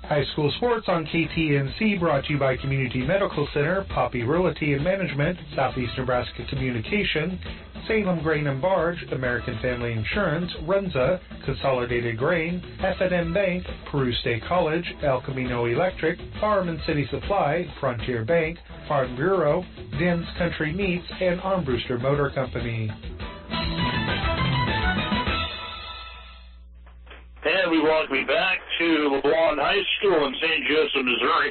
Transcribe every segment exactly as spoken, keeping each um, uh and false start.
High school sports on K T N C brought to you by Community Medical Center, Poppy Realty and Management, Southeast Nebraska Communication, Salem Grain and Barge, American Family Insurance, Runza, Consolidated Grain, F and M Bank, Peru State College, El Camino Electric, Farm and City Supply, Frontier Bank, Farm Bureau, Den's Country Meats, and Armbruster Motor Company. And we welcome you back to LeBlanc High School in Saint Joseph, Missouri.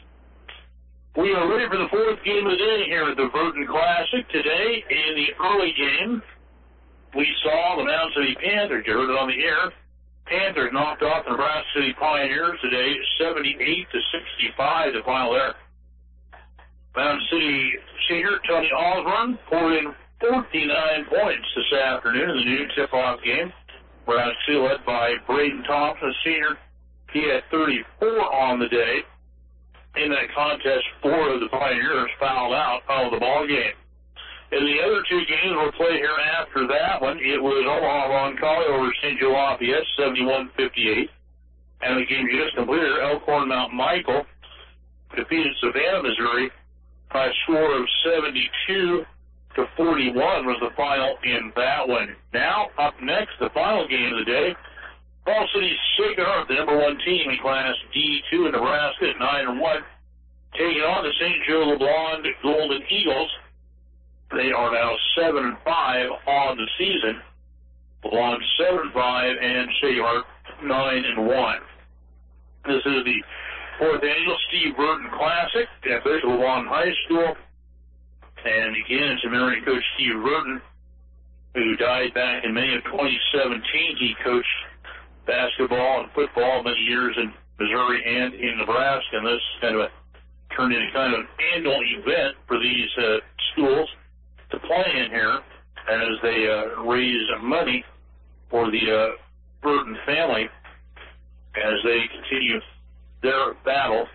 We are ready for the fourth game of the day here at the Burton Classic. Today, in the early game, we saw the Mound City Panthers, you heard it on the air. Panthers knocked off the Nebraska City Pioneers today, seventy-eight to sixty-five, the final there. Mound City senior Tony Osborne poured in forty-nine points this afternoon in the new tip-off game. Nebraska City led by Braden Thompson, senior. He had thirty-four on the day. In that contest, four of the Pioneers fouled out of the ball game. In the other two games we'll play here after that one, it was Omaha Roncalli over Saint Joe Lafayette, seventy-one fifty-eight. And the game just completed, Elkhorn Mount Michael defeated Savannah, Missouri by a score of seventy-two to forty-one was the final in that one. Now, up next, the final game of the day, Fall City Sacred Heart, the number one team in Class D two in Nebraska at nine and one, taking on the Saint Joe LeBlanc Golden Eagles. They are now seven and five on the season. LeBlanc seven and five and Sacred Heart nine and one. This is the fourth annual Steve Burton Classic at Bishop LeBlanc High School. And again, it's a memory of Coach Steve Burton, who died back in May of twenty seventeen. He coached basketball and football many years in Missouri and in Nebraska, and this kind of a, turned into kind of an annual event for these uh, schools to play in here as they uh, raise money for the uh, Burton family as they continue their battle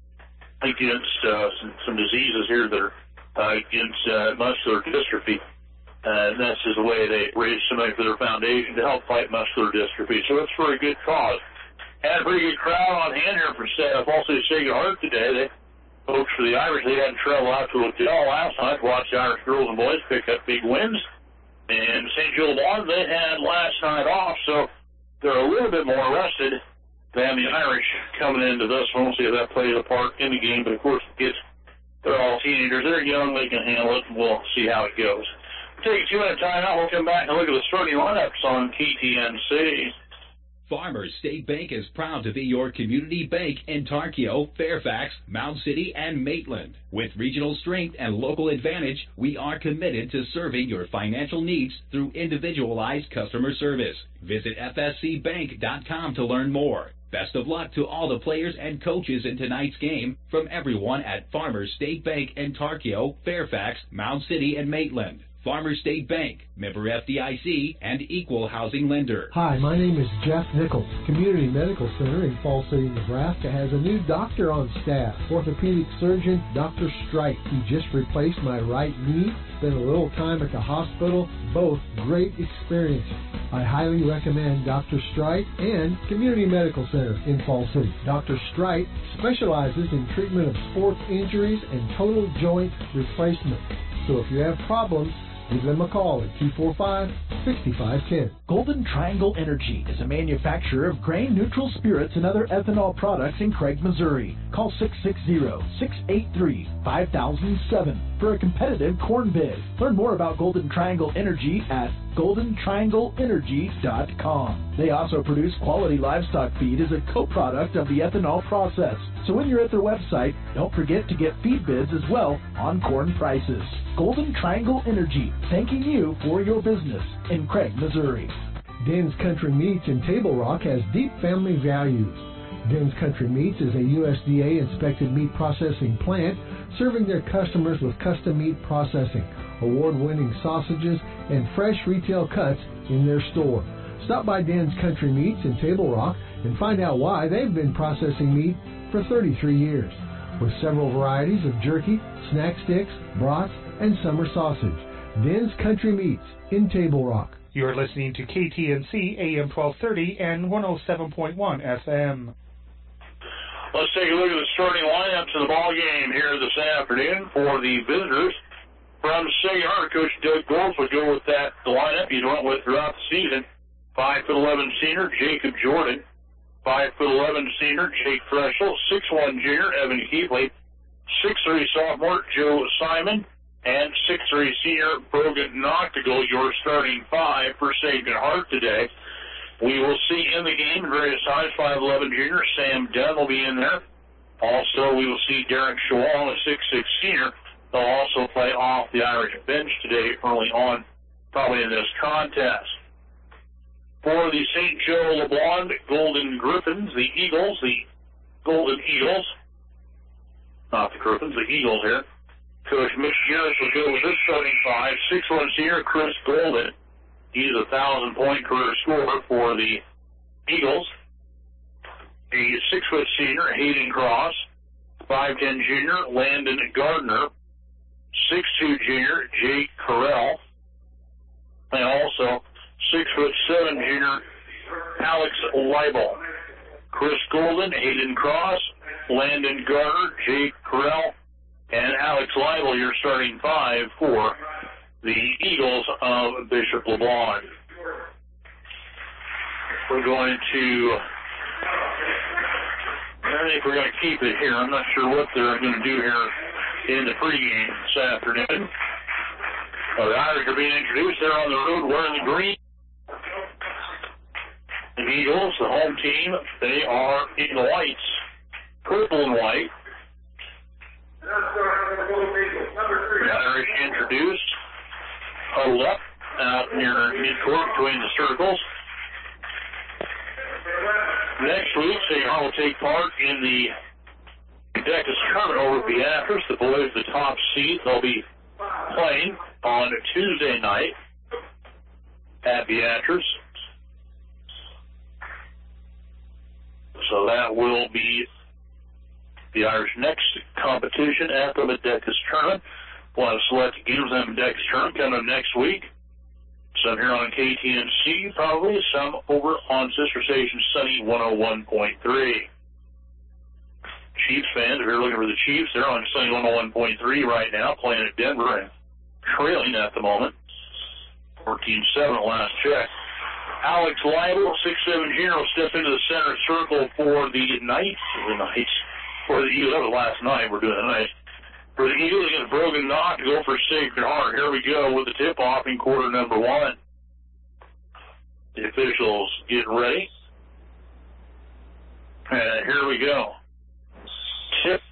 against uh, some, some diseases here that are uh, against uh, muscular dystrophy. Uh, and that's just the way they raise some money for their foundation to help fight muscular dystrophy. So it's for a good cause. Had a pretty good crowd on hand here for uh, Fall City Sacred Heart today. They, folks for the Irish, they had to travel out to a hotel last night to watch the Irish girls and boys pick up big wins. And Saint Joe LeBlanc, they had last night off, so they're a little bit more rested than the Irish coming into this one. We'll see if that plays a part in the game. But, of course, it's, they're all teenagers. They're young. They can handle it, and we'll see how it goes. We'll take a two-minute timeout. We'll come back and look at the starting lineups on K T N C. Farmers State Bank is proud to be your community bank in Tarkio, Fairfax, Mound City, and Maitland. With regional strength and local advantage, we are committed to serving your financial needs through individualized customer service. Visit F S C bank dot com to learn more. Best of luck to all the players and coaches in tonight's game from everyone at Farmers State Bank in Tarkio, Fairfax, Mound City, and Maitland. Farmers State Bank, member F D I C, and equal housing lender. Hi, my name is Jeff Nichols. Community Medical Center in Fall City, Nebraska has a new doctor on staff, orthopedic surgeon Doctor Strike. He just replaced my right knee, spent a little time at the hospital, both great experiences. I highly recommend Doctor Strike and Community Medical Center in Fall City. Doctor Strike specializes in treatment of sports injuries and total joint replacement. So if you have problems, give them a call at two four five, six five one zero. Golden Triangle Energy is a manufacturer of grain-neutral spirits and other ethanol products in Craig, Missouri. Call six six zero, six eight three, five thousand seven for a competitive corn bid. Learn more about Golden Triangle Energy at golden triangle energy dot com. They also produce quality livestock feed as a co-product of the ethanol process. So when you're at their website, don't forget to get feed bids as well on corn prices. Golden Triangle Energy, thanking you for your business in Craig, Missouri. Den's Country Meats in Table Rock has deep family values. Den's Country Meats is a U S D A-inspected meat processing plant serving their customers with custom meat processing, award-winning sausages, and fresh retail cuts in their store. Stop by Den's Country Meats in Table Rock and find out why they've been processing meat for thirty-three years. With several varieties of jerky, snack sticks, brats, and summer sausage. Den's Country Meats in Table Rock. You're listening to K T N C A M twelve thirty and one oh seven point one F M. Let's take a look at the starting lineups in the ball game here this afternoon for the visitors. From Sage Hart, Coach Doug Golf would go with that the lineup he's went with throughout the season. five foot eleven senior Jacob Jordan, five foot eleven senior Jake Freschel, six foot one junior Evan Keepley, six foot three sophomore Joe Simon, and six foot three senior Brogan Noctigal, your starting five for Sage Hart today. We will see in the game various size, five eleven junior Sam Dunn will be in there. Also, we will see Derek Schwall, a six six senior. They'll also play off the Irish bench today early on, probably in this contest. For the Saint Joe LeBlanc Golden Griffins, the Eagles, the Golden Eagles, not the Griffins, the Eagles here. Coach Mitch Harris will go with this starting five. six foot one senior Chris Golden. He's a thousand-point career scorer for the Eagles. A six-foot senior, Hayden Cross. five foot ten junior, Landon Gardner. six foot two junior, Jake Carell. And also six foot seven junior, Alex Leibel. Chris Golden, Hayden Cross, Landon Gardner, Jake Carell, and Alex Leibel, your starting five for the Eagles of Bishop LeBlanc. We're going to, I think we're going to keep it here. I'm not sure what they're going to do here in the pregame this afternoon. Uh, the Irish are being introduced. They're on the road wearing the green. The Eagles, the home team, they are in the whites, purple and white. The Irish introduced. Huddled up out near midcourt between the circles. Next week, Saint Hart will take part in the Decus tournament over at Beatrice. The boys, the top seed, they'll be playing on Tuesday night at Beatrice. So that will be the Irish next competition at the Decus tournament. We'll have select games on the Decus tournament coming up next week. Some here on K T N C, probably some over on sister station Sunny one oh one point three. Chiefs fans, if you're looking for the Chiefs, they're on Sunny one oh one point three right now, playing at Denver and trailing at the moment. fourteen seven at last check. Alex Leibel, six seven junior, will step into the center circle for the Knights. The Knights. For the Eagles, that was last night. We're doing tonight. For the Eagles against Brogan Knock to go for Sacred Heart. Here we go with the tip-off in quarter number one. The officials get ready. And here we go. Tip.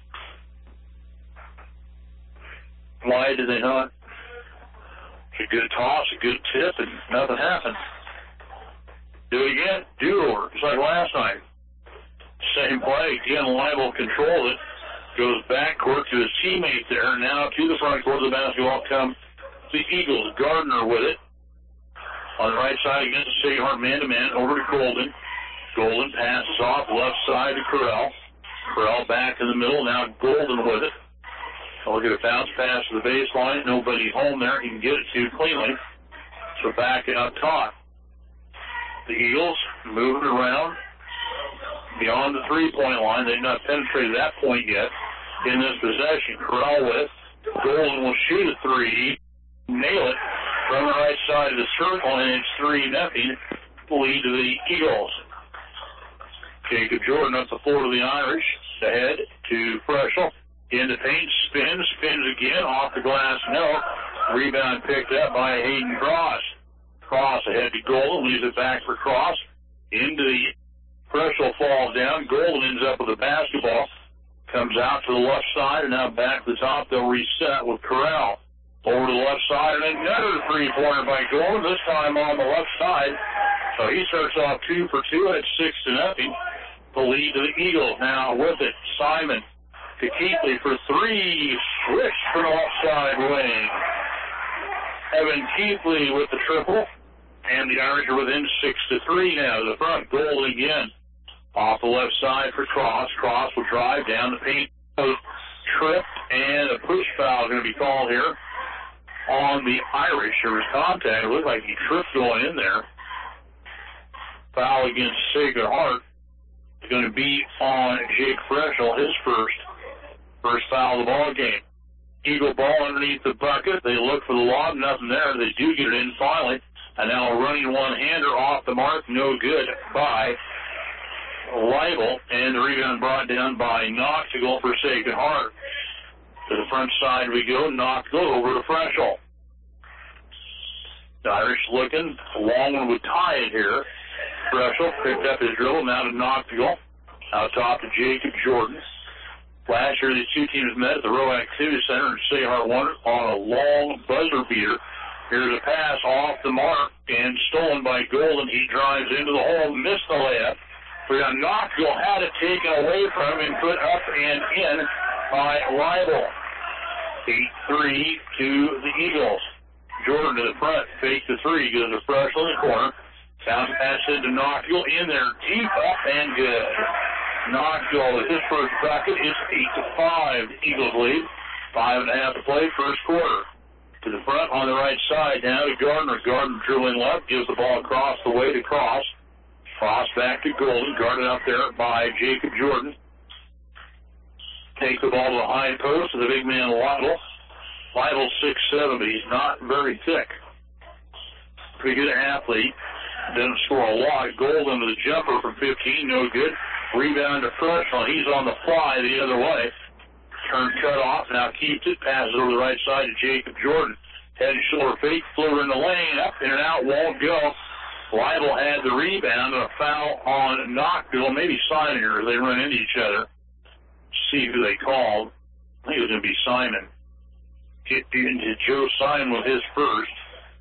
Why did they not? It's a good toss, a good tip, and nothing happened. Do it again. Do-over, just like last night. Same play. Again, Leibel controlled it. Goes backcourt to his teammate there. Now to the front court of the basketball come the Eagles. Gardner with it. On the right side against the City Heart man-to-man. Over to Golden. Golden passes off left side to Corral. Corral back in the middle. Now Golden with it. I'll get a bounce pass to the baseline. Nobody home there. He can get it to cleanly. So back up top. The Eagles moving around beyond the three-point line. They've not penetrated that point yet in this possession. Corral with. Golden will shoot a three. Nail it from the right side of the circle, and it's three nothing. Lead to the Eagles. Jacob Jordan up the floor to the Irish. Ahead to Freschel. In the paint, spins, spins again, off the glass, no. Rebound picked up by Hayden Cross. Cross ahead to Golden, leaves it back for Cross. Into the Freschel falls down. Golden ends up with the basketball. Comes out to the left side, and now back to the top. They'll reset with Corral. Over to the left side, and another three-pointer by Golden, this time on the left side. So he starts off two for two, and it's six to nothing. The lead to the Eagles now with it. Simon to Keepley for three. Switch from the left side wing. Evan Keepley with the triple. And the Irish are within six to three now to the front. Golden again. Off the left side for Cross. Cross will drive down the paint. Trip and a push foul is going to be called here on the Irish. There was contact. It looked like he tripped going in there. Foul against Sacred Heart. is going to be on Jake Freschel, his first first foul of the ball game. Eagle ball underneath the bucket. They look for the lob, nothing there. They do get it in finally. And now a running one-hander off the mark, no good by Leibel. And the rebound brought down by Knox to go for Sacred Heart. To the front side we go. Knox goes over to Freschel. The Irish looking. A long one would tie it here. Freschel picked up his dribble, now to Knox to go. Out top to Jacob Jordan. Last year, these two teams met at the Roe Activity Center in Sacred Heart won on a long buzzer beater. Here's a pass off the mark and stolen by Golden. He drives into the hole, missed the layup. We got Knoxville, had it taken away from him and put up and in by Leibel. eight three to the Eagles. Jordan to the front, fake the three, goes to Freschel in the corner. Bounce pass into Knoxville, in there, deep up and good. Knoxville with his first bucket is eight to five. Eagles lead. Five and a half to play, first quarter. To the front on the right side now to Gardner. Gardner dribbling left, gives the ball across the way to Cross. Cross back to Golden, guarded up there by Jacob Jordan. Takes the ball to the high post to the big man Leibel. Leibel six seven, but he's not very thick. Pretty good athlete. Doesn't score a lot. Golden with a jumper from fifteen, no good. Rebound to Freschel. He's on the fly the other way. Turn cut off. Now keeps it. Passes over the right side to Jacob Jordan. Head and shoulder fake. Floater in the lane. Up in and out. Won't go. Leibel had the rebound and a foul on Knoxville. Maybe Simon here as they run into each other. See who they called. I think it was going to be Simon. Get into Joe Simon with his first.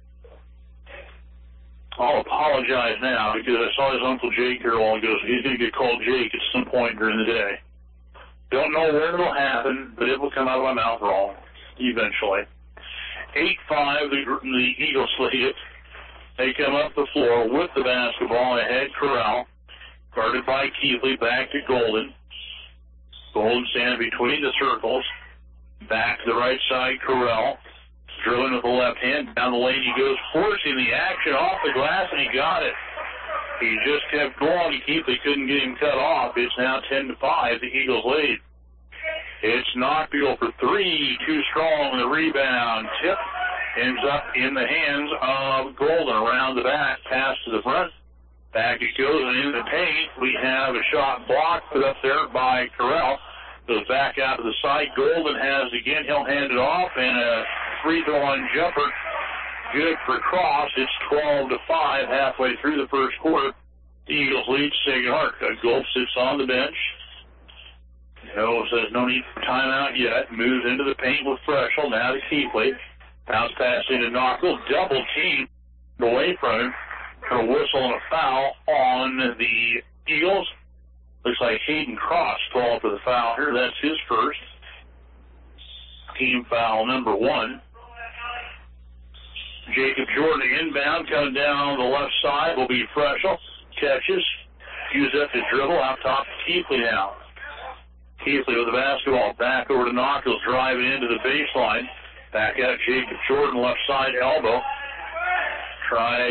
I'll apologize now because I saw his Uncle Jake here a while ago, so he's going to get called Jake at some point during the day. Don't know where it'll happen, but it will come out of my mouth wrong eventually. eight five, the, the Eagles lead it. They come up the floor with the basketball ahead. Corral, guarded by Keithley, back to Golden. Golden standing between the circles. Back to the right side, Corral. Drilling with the left hand. Down the lane he goes, forcing the action off the glass, and he got it. He just kept going. Keithley couldn't get him cut off. It's now ten to five, the Eagles lead. It's Knoxville for three. Too strong. The rebound. Tip ends up in the hands of Golden. Around the back. Pass to the front. Back it goes, and in the paint, we have a shot blocked put up there by Corral. Goes back out to the side. Golden has it again. He'll hand it off, and a free throw on jumper. Good for Cross. It's twelve to five halfway through the first quarter. The Eagles lead Sacred Heart. Gulf sits on the bench. No, says no need for timeout yet. Moves into the paint with Freschel. Now to Keithley. Bounce pass into Knoxville. Double team away from him. A whistle and a foul on the Eagles. Looks like Hayden Cross called for the foul here. That's his first. Team foul number one. Jacob Jordan inbound, coming down the left side will be Freschel. Catches, use up his dribble, out top to Keithley now. Keithley with the basketball, back over to Knoxville, driving into the baseline. Back out Jacob Jordan, left side elbow. Tried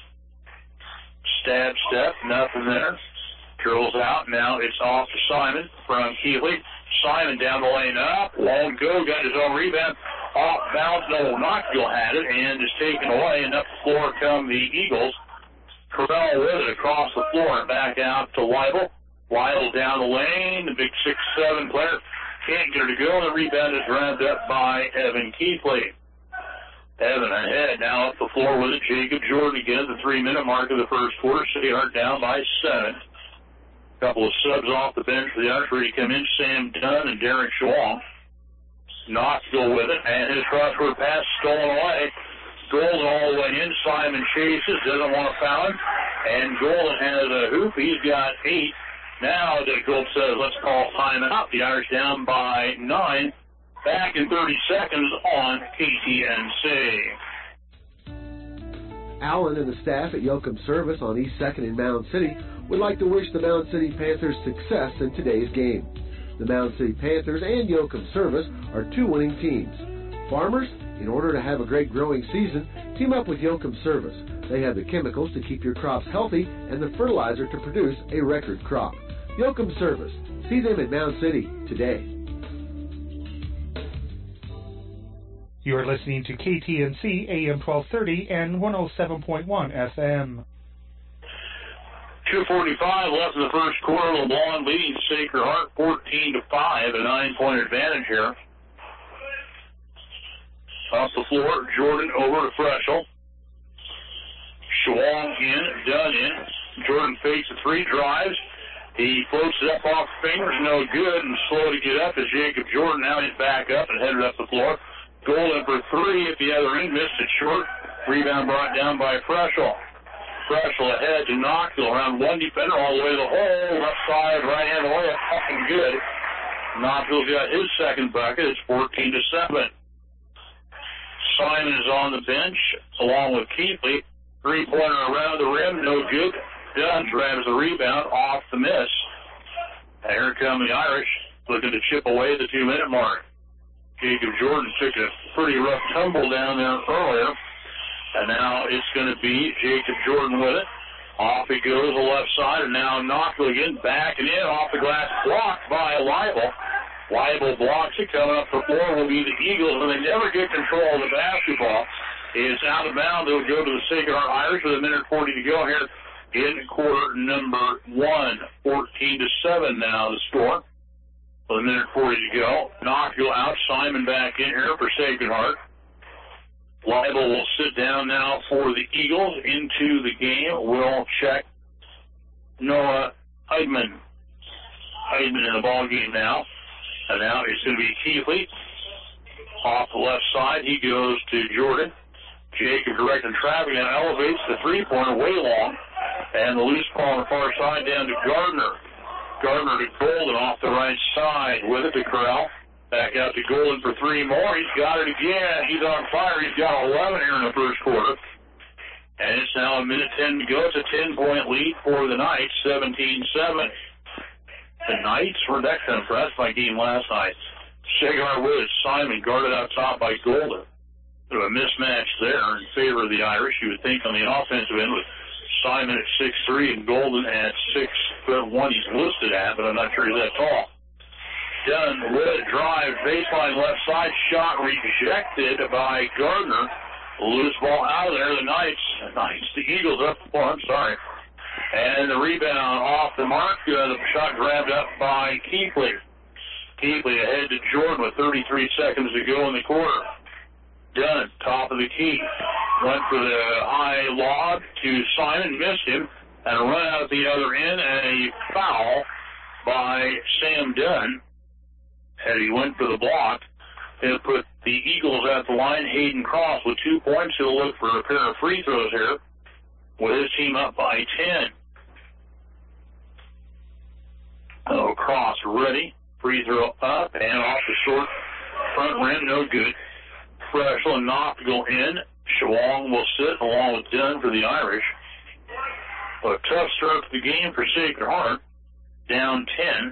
stab step, nothing there. Drills out, now it's off to Simon from Keithley. Simon down the lane up, won't go, got his own rebound. Off bounce, no, Knoxville had it, and is taken away, and up the floor come the Eagles. Corral with it across the floor and back out to Leibel. Leibel down the lane, the big six seven player can't get her to go, and the rebound is grabbed up by Evan Keithley. Evan ahead, now up the floor with it. Jacob Jordan again at the three-minute mark of the first quarter. City Heart down by seven. Couple of subs off the bench for the Irish ready to come in. Sam Dunn and Derek Schwong. Knoxville with it, and his crossword pass stolen away. Golden all the way in. Simon chases, doesn't want to foul him. And Golden has a hoop. He's got eight. Now the Gold says, let's call timeout. The Irish down by nine. Back in thirty seconds on K T N C. Allen and the staff at Yoakum Service on East second in Mound City would like to wish the Mound City Panthers success in today's game. The Mound City Panthers and Yoakum Service are two winning teams. Farmers, in order to have a great growing season, team up with Yoakum Service. They have the chemicals to keep your crops healthy and the fertilizer to produce a record crop. Yoakum Service. See them in Mound City today. You are listening to K T N C A M twelve thirty and one oh seven point one F M. two forty-five left in the first quarter. LeBlanc leading Sacred Heart fourteen to five, a nine-point advantage here. Off the floor, Jordan over to Freschel. Schwong in, Dunn in. Jordan fakes a three, drives. He floats it up off fingers, no good, and slow to get up is Jacob Jordan. Now he's back up and headed up the floor. Golden for three at the other end, missed it short. Rebound brought down by Freschel. Freschel ahead to Knoxville, around one defender all the way to the hole. Left side, right hand away, fucking good. Knoxville's got his second bucket. It's fourteen to seven. Simon is on the bench, along with Keithley. Three-pointer around the rim, no good. Dunn grabs the rebound off the miss. And here come the Irish, looking to chip away the two-minute mark. Jacob Jordan took a pretty rough tumble down there earlier. And now it's going to be Jacob Jordan with it. Off he goes the left side, and now Knoxville again back and in off the glass, blocked by Leibel. Leibel blocks it. Coming up the floor will be the Eagles, and they never get control of the basketball. It's out of bounds. It'll go to the Sacred Heart Irish with a minute forty to go here in quarter number one. fourteen to seven now the score. With a minute forty to go. Knoxville out. Simon back in here for Sacred Heart. Leibel will sit down now for the Eagles. Into the game will check Noah Heidman. Heidman in the ball game now. And now it's going to be Keithley. Off the left side, he goes to Jordan. Jacob directing traffic and elevates the three-pointer way long. And the loose ball on the far side down to Gardner. Gardner to Golden off the right side with it to Corral. Back out to Golden for three more. He's got it again. He's on fire. He's got eleven here in the first quarter. And it's now a minute ten to go. It's a ten-point lead for the Knights, seventeen seven. The Knights were that kind of impressed by game last night. Sacred with it. Simon guarded out top by Golden. Sort of a mismatch there in favor of the Irish. You would think on the offensive end with Simon at six three and Golden at six foot one he's listed at, but I'm not sure he's that tall. Dunn with it, drive, baseline left side, shot rejected by Gardner. Loose ball out of there. The Knights, Knights, the Eagles up the floor, I'm sorry. And the rebound off the mark. Uh, the shot grabbed up by Keithley. Keithley ahead to Jordan with thirty-three seconds to go in the quarter. Dunn, top of the key. Went for the high lob to Simon, missed him, and a run out at the other end, and a foul by Sam Dunn. And he went for the block. He'll put the Eagles at the line. Hayden Cross with two points. He'll look for a pair of free throws here with his team up by ten. Oh, Cross ready. Free throw up and off the short front rim. No good. Freschel and Knoxville in. Schwong will sit along with Dunn for the Irish. A tough start to the game for Sacred Heart. Down ten.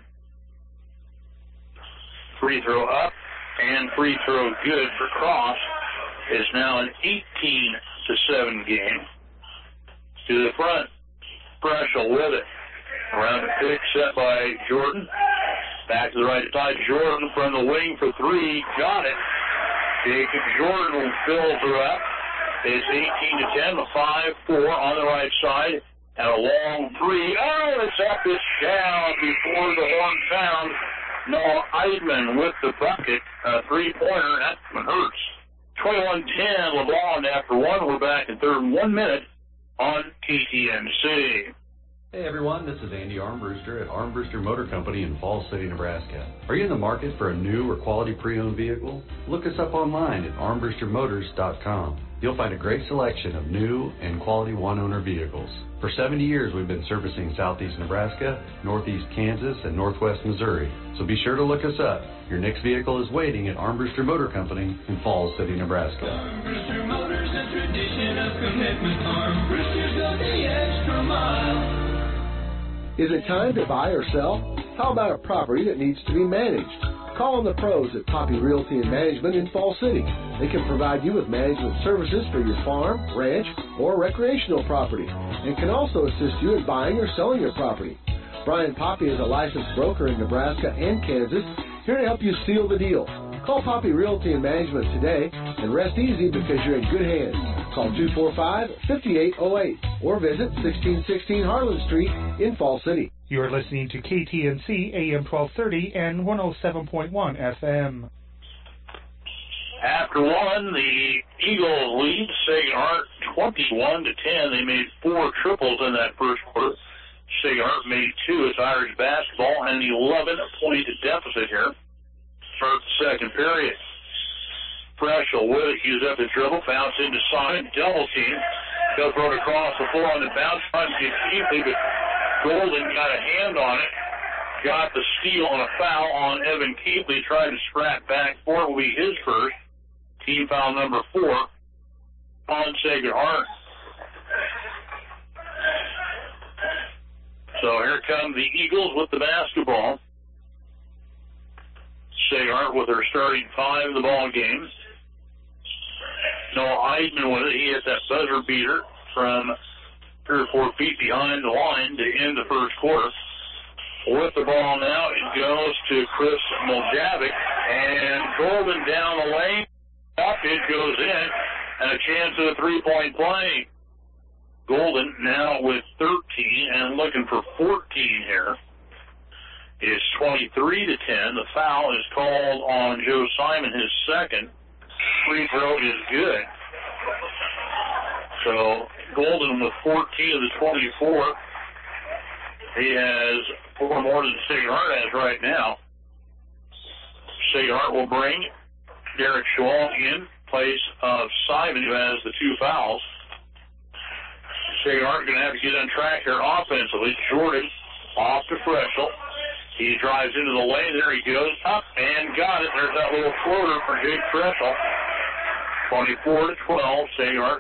Free throw up and free throw good for Cross. Is now an eighteen to seven game. To the front. Freschel with it. Around the pick set by Jordan. Back to the right side. Jordan from the wing for three. Got it. Jacob Jordan fills her up. It's eighteen to ten. A five four on the right side. And a long three. Oh, it's up. It's down before the horn sound. Noah Eidman with the bucket. A three-pointer. That one hurts. twenty-one ten. LeBlanc after one. We're back in third and one minute on K T N C. Hey everyone, this is Andy Armbruster at Armbruster Motor Company in Falls City, Nebraska. Are you in the market for a new or quality pre-owned vehicle? Look us up online at armbruster motors dot com. You'll find a great selection of new and quality one-owner vehicles. For seventy years, we've been servicing southeast Nebraska, northeast Kansas, and northwest Missouri. So be sure to look us up. Your next vehicle is waiting at Armbruster Motor Company in Falls City, Nebraska. Armbruster Motors, a tradition of commitment. Armbruster's got the extra mile. Is it time to buy or sell? How about a property that needs to be managed? Call on the pros at Poppy Realty and Management in Falls City. They can provide you with management services for your farm, ranch, or recreational property, and can also assist you in buying or selling your property. Brian Poppy is a licensed broker in Nebraska and Kansas, here to help you seal the deal. Call Poppy Realty and Management today and rest easy because you're in good hands. Call two four five, five eight zero eight or visit sixteen sixteen Harlan Street in Fall City. You are listening to K T N C A M twelve thirty and one oh seven point one F M. After one, the Eagles lead Sagerhart twenty-one to ten. They made four triples in that first quarter. Sagerhart made two. It's Irish basketball and an eleven-point deficit here. Start the second period. Preschel with it, he's up the dribble, bounce into Simon, double team. They'll throw it across the floor on the bounce, trying to get cheaply, but Golden got a hand on it. Got the steal and a foul on Evan Keepley, tried to scrap back for it, will be his first. Team foul number four on Sagerhart. So here come the Eagles with the basketball. Sagerhart with their starting five in the ball game. Noah Eidman with it. He hit that buzzer beater from three or four feet behind the line to end the first quarter. With the ball now, it goes to Chris Moljavik, and Golden down the lane. Up it goes in, and a chance at a three-point play. Golden now with thirteen and looking for fourteen here. It's twenty-three to ten. The foul is called on Joe Simon, his second. Free throw is good. So Golden with fourteen of the twenty-four. He has four more than Sagerhart has right now. Sagerhart will bring Derek Schwal in place of Simon, who has the two fouls. Sagerhart going to have to get on track here offensively. Jordan off to Preschel. He drives into the lane. There he goes. Up and got it. There's that little floater for Jake Preschel. twenty-four to twelve, Sagerhart.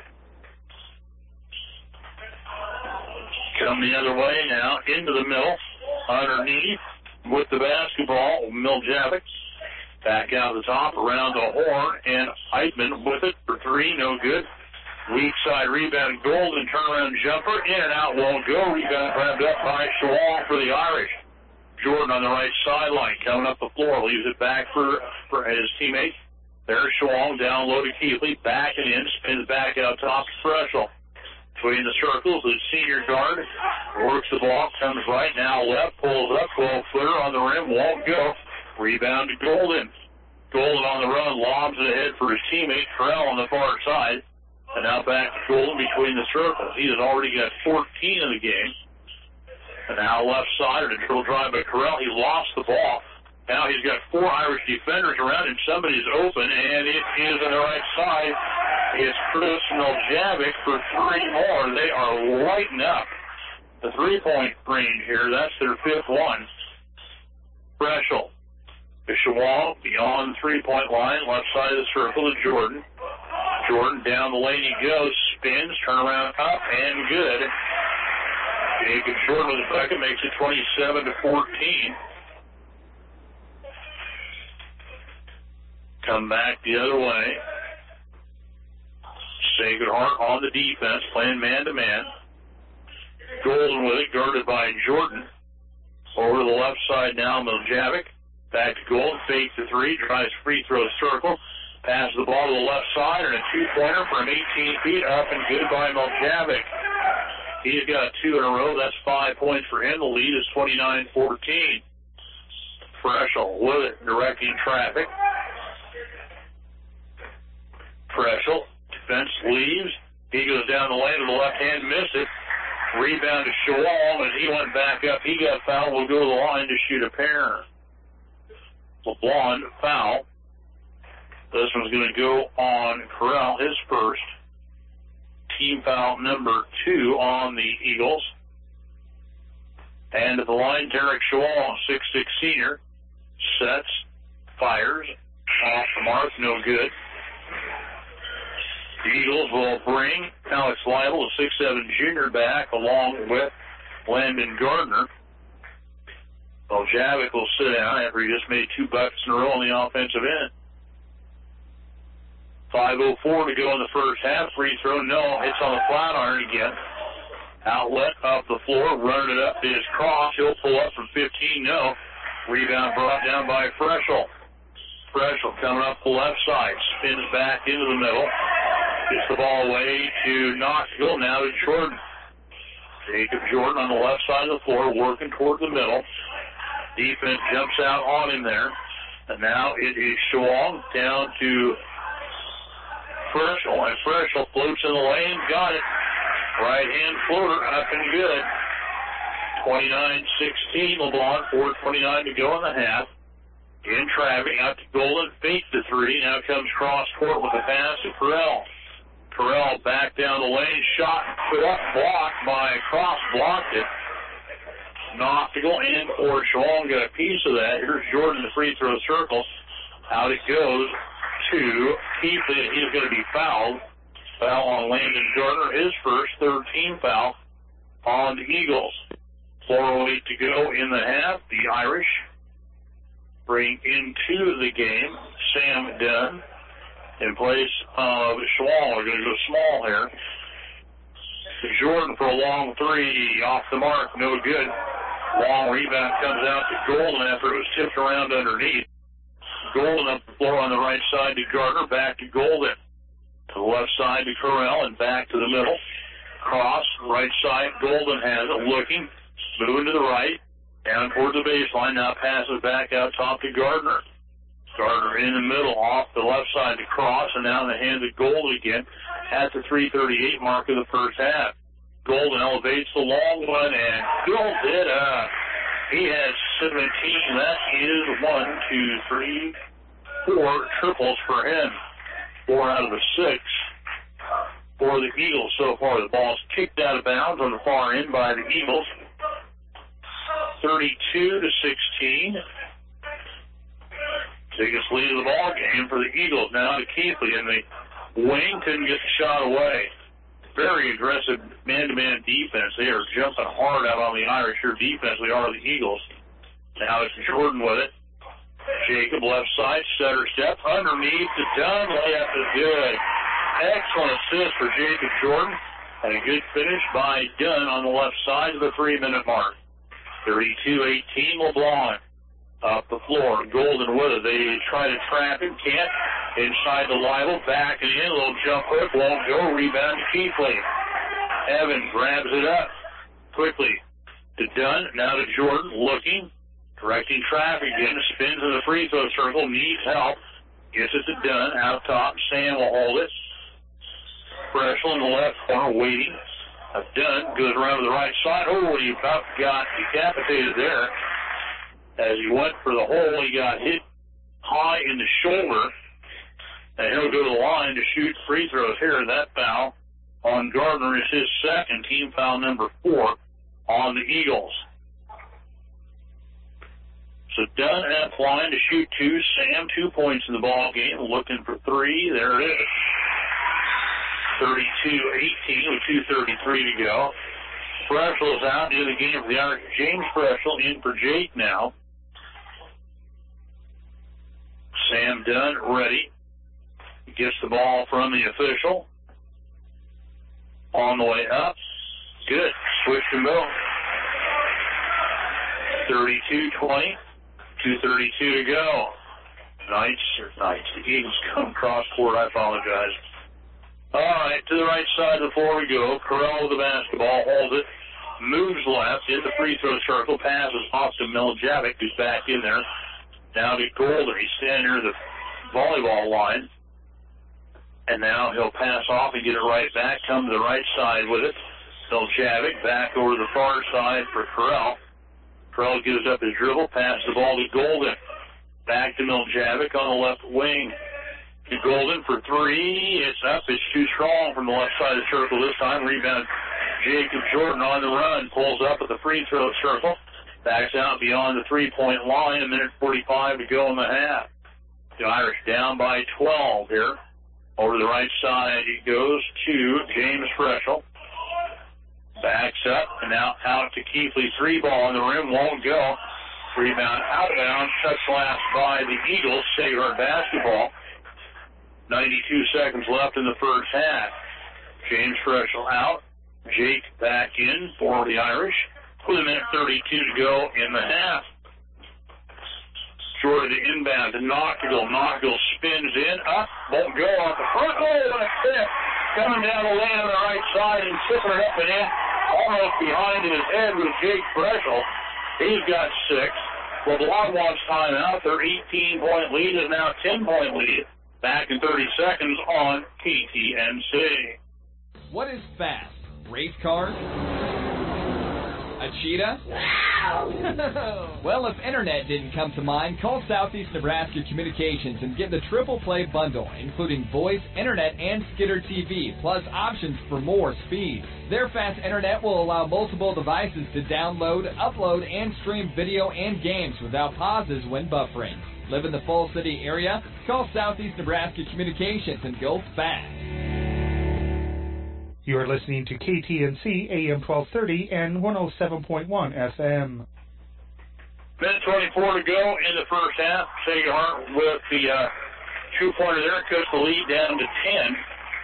Come the other way now, into the middle, underneath with the basketball, Miljavik. Back out the top, around the horn, and Eidman with it for three, no good. Weak side rebound, Golden turnaround jumper, in and out won't go. Rebound grabbed up by Schwal for the Irish. Jordan on the right sideline, coming up the floor, leaves it back for, for his teammate. There's Schwal, down low to Keepley, back and in, spins back out top to Preschel. Between the circles, the senior guard works the ball, comes right now left, pulls up, twelve-footer on the rim, won't go. Rebound to Golden. Golden on the run, lobs it ahead for his teammate, Terrell on the far side. And now back to Golden between the circles. He has already got fourteen in the game. And now left side, a dribble drive by Terrell. He lost the ball. Now he's got four Irish defenders around him. Somebody's open, and it is on the right side. It's Chris Miljavik for three more. They are lighting up the three-point range here. That's their fifth one. Preschel. Schwal beyond the three-point line, left side of the circle to Jordan. Jordan down the lane he goes, spins, turnaround up, and good. Jacob Jordan with the bucket makes it twenty-seven to fourteen. Come back the other way. Sagerhart on the defense, playing man-to-man. Golden with it, guarded by Jordan. Over to the left side now, Miljavik. Back to Golden, fake the three, drives free throw circle. Passes the ball to the left side, and a two-pointer from eighteen feet up and good by Miljavik. He's got two in a row. That's five points for him. The lead is twenty-nine fourteen. Preschel with it, directing traffic. Preschel, defense leaves. He goes down the lane to the left hand, missed it. Rebound to Schwal. As he went back up, he got fouled. Will go to the line to shoot a pair. LeBlanc foul. This one's going to go on Corral, his first. Team foul number two on the Eagles. And at the line, Derek Schwal, six six senior, sets, fires, off the mark, no good. The Eagles will bring Alex Leibel, a six seven junior, back along with Landon Gardner. Miljavik will sit down after he just made two buckets in a row on the offensive end. five oh four to go in the first half. Free throw, no. Hits on the flat iron again. Outlet up the floor, running it up to his cross. He'll pull up from fifteen, no. Rebound brought down by Freschel. Freschel coming up the left side, spins back into the middle. Gets the ball away to Knoxville, now to Jordan. Jacob Jordan on the left side of the floor, working toward the middle. Defense jumps out on him there. And now it is Schwong down to Freschel, and Freschel floats in the lane, got it. Right-hand floater up and good. twenty-nine sixteen, LeBlanc, four twenty-nine to go in the half. In traffic, out to Golden, fakes the three. Now comes cross court with a pass to Carell. Carell back down the lane, shot, put up, blocked by Cross, blocked it. Knoxville and or Schwong got a piece of that. Here's Jordan in the free throw circle. Out it goes to Keithley, and he's going to be fouled. Foul on Landon Gardner, his first, third team foul on the Eagles. four oh eight to go in the half. The Irish bring into the game Sam Dunn in place of Schwong. We're going to go small here. Jordan for a long three, off the mark, no good. Long rebound comes out to Golden after it was tipped around underneath. Golden up the floor on the right side to Gardner, back to Golden. To the left side to Carell and back to the middle. Cross, right side, Golden has it, looking, moving to the right, down toward the baseline, now passes back out top to Gardner. Gardner in the middle, off the left side to Cross, and now in the hands of Golden again at the three thirty-eight mark of the first half. Golden elevates the long one and builds it up. He has seventeen. That is one, two, three, four triples for him. Four out of the six for the Eagles so far. The ball's kicked out of bounds on the far end by the Eagles. thirty-two to sixteen. Biggest lead of the ball game for the Eagles. Now to Keithley, and the wing couldn't get the shot away. Very aggressive man-to-man defense. They are jumping hard out on the Irish here defensively, are the Eagles. Now it's Jordan with it. Jacob left side, stutter step, underneath the Dunn layup is good. Excellent assist for Jacob Jordan, and a good finish by Dunn on the left side of the three-minute mark. thirty-two eighteen, LeBlanc up the floor. Golden with it. They try to trap him, can't. Inside the Lytle, back and in, a little jump hook, won't go, rebound to Keithley. Evans grabs it up quickly to Dunn, now to Jordan, looking, directing traffic again, spins in the free throw circle, needs help, gets it to Dunn, out top, Sam will hold it. Freschel in the left corner, waiting. Dunn goes around to the right side. Oh, he about got decapitated there. As he went for the hole, he got hit high in the shoulder. And he'll go to the line to shoot free throws here. That foul on Gardner is his second, team foul number four on the Eagles. So Dunn at the line to shoot two. Sam, two points in the ball game, looking for three. There it is. thirty-two eighteen with two thirty-three to go. Freschel is out into the game for the Irish. James Freschel in for Jake now. Sam Dunn ready. Gets the ball from the official. On the way up. Good. Switch to middle. thirty-two twenty. two thirty-two to go. Knights, or Knights. The Eagles come cross court. I apologize. All right, to the right side of the floor we go. Carell with the basketball, holds it, moves left in the free throw circle, passes off to Miljavic, who's back in there. Now to Golden. He's standing near the volleyball line. And now he'll pass off and get it right back, come to the right side with it. Miljavic back over the far side for Carell. Carell gives up his dribble, passes the ball to Golden. Back to Miljavic on the left wing. To Golden for three. It's up. It's too strong from the left side of the circle this time. Rebound Jacob Jordan on the run. Pulls up at the free throw circle. Backs out beyond the three-point line. A minute forty-five to go in the half. The Irish down by twelve here. Over the right side it goes to James Freschel. Backs up and now out to Keithley. Three ball on the rim. Won't go. Rebound out of bounds. Touch last by the Eagles. Sahart basketball. ninety-two seconds left in the first half. James Freschel out. Jake back in for the Irish with a minute thirty-two to go in the half. Jordan to inbound to Knoxville. Knoxville spins in, up, won't go off the front. Oh, and a tip. Coming down the lane on the right side and tipping it up and in. Almost behind in his head with Jake Breschel. He's got six. LeBlanc wants timeout. Their eighteen-point lead is now a ten-point lead. Back in thirty seconds on K T N C. What is fast? Race cars? A cheetah? Well, if internet didn't come to mind, call Southeast Nebraska Communications and get the Triple Play bundle, including voice, internet, and Skitter T V, plus options for more speed. Their fast internet will allow multiple devices to download, upload, and stream video and games without pauses when buffering. Live in the Fall City area? Call Southeast Nebraska Communications and go fast. You are listening to K T N C A M twelve thirty and one oh seven point one F M. Minute twenty-four to go in the first half. Sacred Heart with the uh, two-pointer there, cuts the lead down to ten.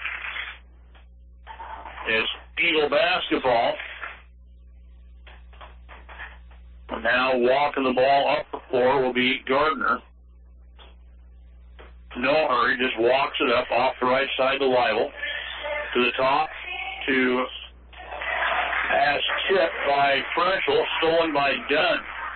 It's Eagle basketball. Now walking the ball up the floor will be Gardner. No hurry, just walks it up off the right side to Leibel. To the top to pass tip by Freschel, stolen by Dunn.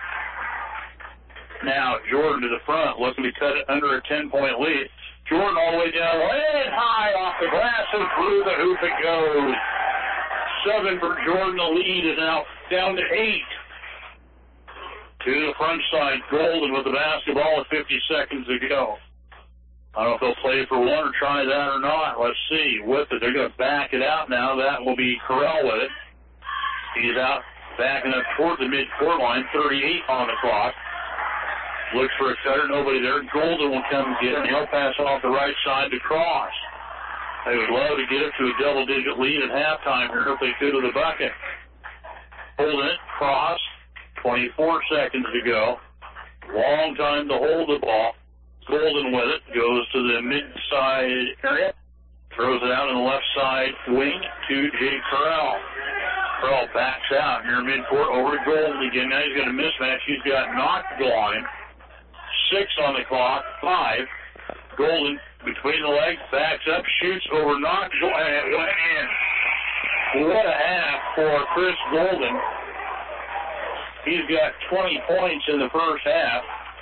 Now Jordan to the front, looking to cut it under a ten-point lead. Jordan all the way down, way high off the glass and through the hoop it goes. Seven for Jordan. The lead is now down to eight. To the front side, Golden with the basketball with fifty seconds to go. I don't know if they'll play for one or try that or not. Let's see. With it, they're going to back it out now. That will be Corral with it. He's out, backing up toward the mid-court line. thirty-eight on the clock. Looks for a cutter. Nobody there. Golden will come and get it. He'll pass off the right side to Cross. They would love to get it to a double-digit lead at halftime here if they could with the bucket. Holding it. Cross. twenty-four seconds to go. Long time to hold the ball. Golden with it, goes to the mid-side area, throws it out on the left side wing to Jake Corral. Corral backs out near midcourt over to Golden again. Now he's got a mismatch. He's got Knoxville on him. Six on the clock, five. Golden between the legs, backs up, shoots over Knoxville, and it went in. What a half for Chris Golden. He's got twenty points in the first half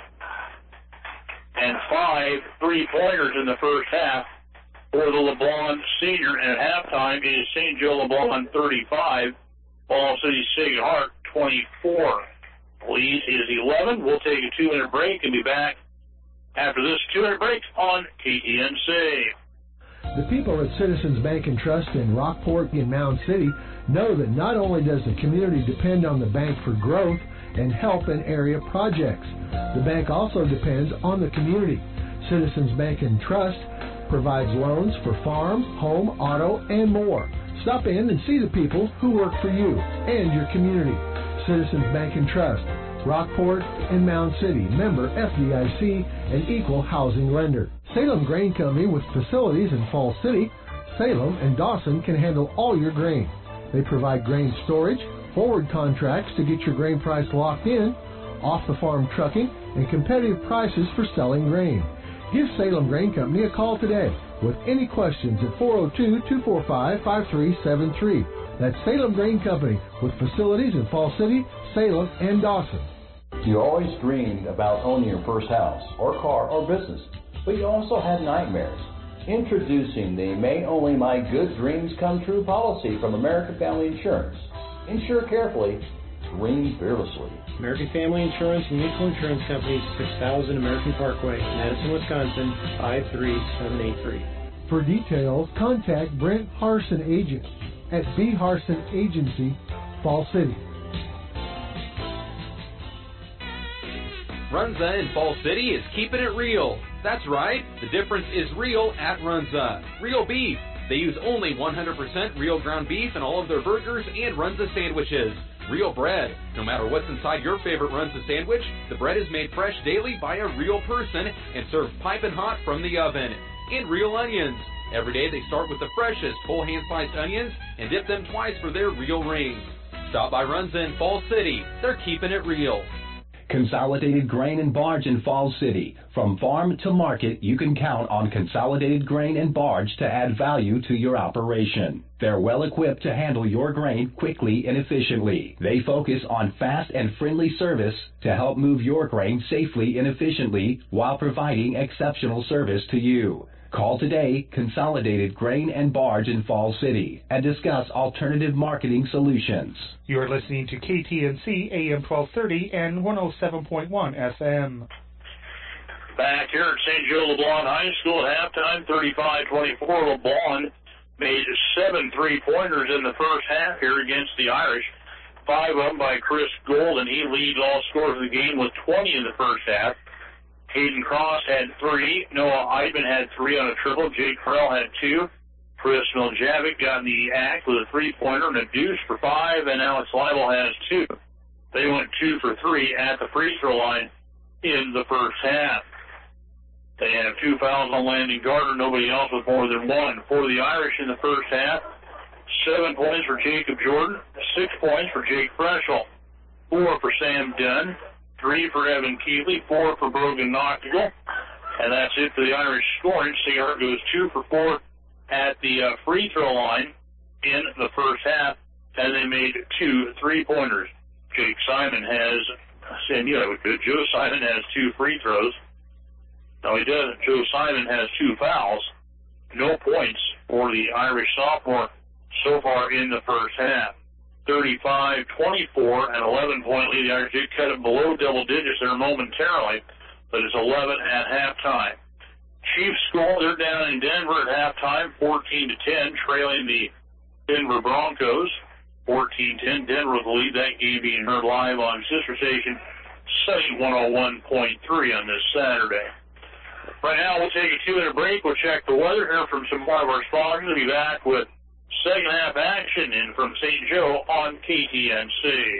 and five three-pointers in the first half for the LeBlanc senior. And at halftime, it is Saint Joe LeBlanc thirty-five, Ball City Sacred Heart twenty-four. Lead is eleven. We'll take a two-minute break and be back after this two-minute break on K T N C. The people at Citizens Bank and Trust in Rockport and Mound City know that not only does the community depend on the bank for growth and help in area projects, the bank also depends on the community. Citizens Bank and Trust provides loans for farm, home, auto, and more. Stop in and see the people who work for you and your community. Citizens Bank and Trust, Rockport and Mound City, member F D I C and equal housing lender. Salem Grain Company with facilities in Falls City, Salem, and Dawson can handle all your grain. They provide grain storage, forward contracts to get your grain price locked in, off-the-farm trucking, and competitive prices for selling grain. Give Salem Grain Company a call today with any questions at four oh two, two four five, five three seven three. That's Salem Grain Company with facilities in Falls City, Salem, and Dawson. You always dreamed about owning your first house or car or business, but you also had nightmares. Introducing the May Only My Good Dreams Come True policy from American Family Insurance. Insure carefully, dream fearlessly. American Family Insurance and Mutual Insurance Company, six thousand American Parkway, Madison, Wisconsin, five three seven eight three. For details, contact Brent Harson Agent at B. Harson Agency, Fall City. Runza in Fall City is keeping it real. That's right, the difference is real at Runza. Real beef. They use only one hundred percent real ground beef in all of their burgers and Runza sandwiches. Real bread. No matter what's inside your favorite Runza sandwich, the bread is made fresh daily by a real person and served piping hot from the oven. And real onions. Every day they start with the freshest whole hand-sliced onions and dip them twice for their real rings. Stop by Runza in Falls City. They're keeping it real. Consolidated Grain and Barge in Falls City. From farm to market, you can count on Consolidated Grain and Barge to add value to your operation. They're well equipped to handle your grain quickly and efficiently. They focus on fast and friendly service to help move your grain safely and efficiently while providing exceptional service to you. Call today, Consolidated Grain and Barge in Falls City, and discuss alternative marketing solutions. You're listening to K T N C A M twelve thirty and one oh seven point one F M. Back here at Saint Joe LeBlanc High School at halftime, thirty-five twenty-four. LeBlanc made seven three-pointers in the first half here against the Irish. Five of them by Chris Golden. He leads all scorers of the game with twenty in the first half. Hayden Cross had three. Noah Eidman had three on a triple. Jake Farrell had two. Chris Miljavic got in the act with a three-pointer and a deuce for five, and Alex Leibel has two. They went two for three at the free throw line in the first half. They have two fouls on Landon Gardner, nobody else with more than one. For the Irish in the first half, seven points for Jacob Jordan, six points for Jake Freschel, four for Sam Dunn, three for Evan Keeley, four for Brogan Noctigal, and that's it for the Irish scoring. Cigar goes two for four at the uh, free throw line in the first half, and they made two three-pointers. Jake Simon has, and you know, good. Joe Simon has two free throws. No, he doesn't. Joe Simon has two fouls. No points for the Irish sophomore so far in the first half. thirty-five twenty-four, an eleven-point lead. The Irish did cut it below double digits there momentarily, but it's eleven at halftime. Chiefs score. They're down in Denver at halftime, fourteen to ten, trailing the Denver Broncos. fourteen ten, Denver with the lead. That game being heard live on sister station, Sunny one oh one point three on this Saturday. Right now, we'll take a two-minute break. We'll check the weather here from some more of our sponsors. We'll be back with second half action in from Saint Joe on K T N C.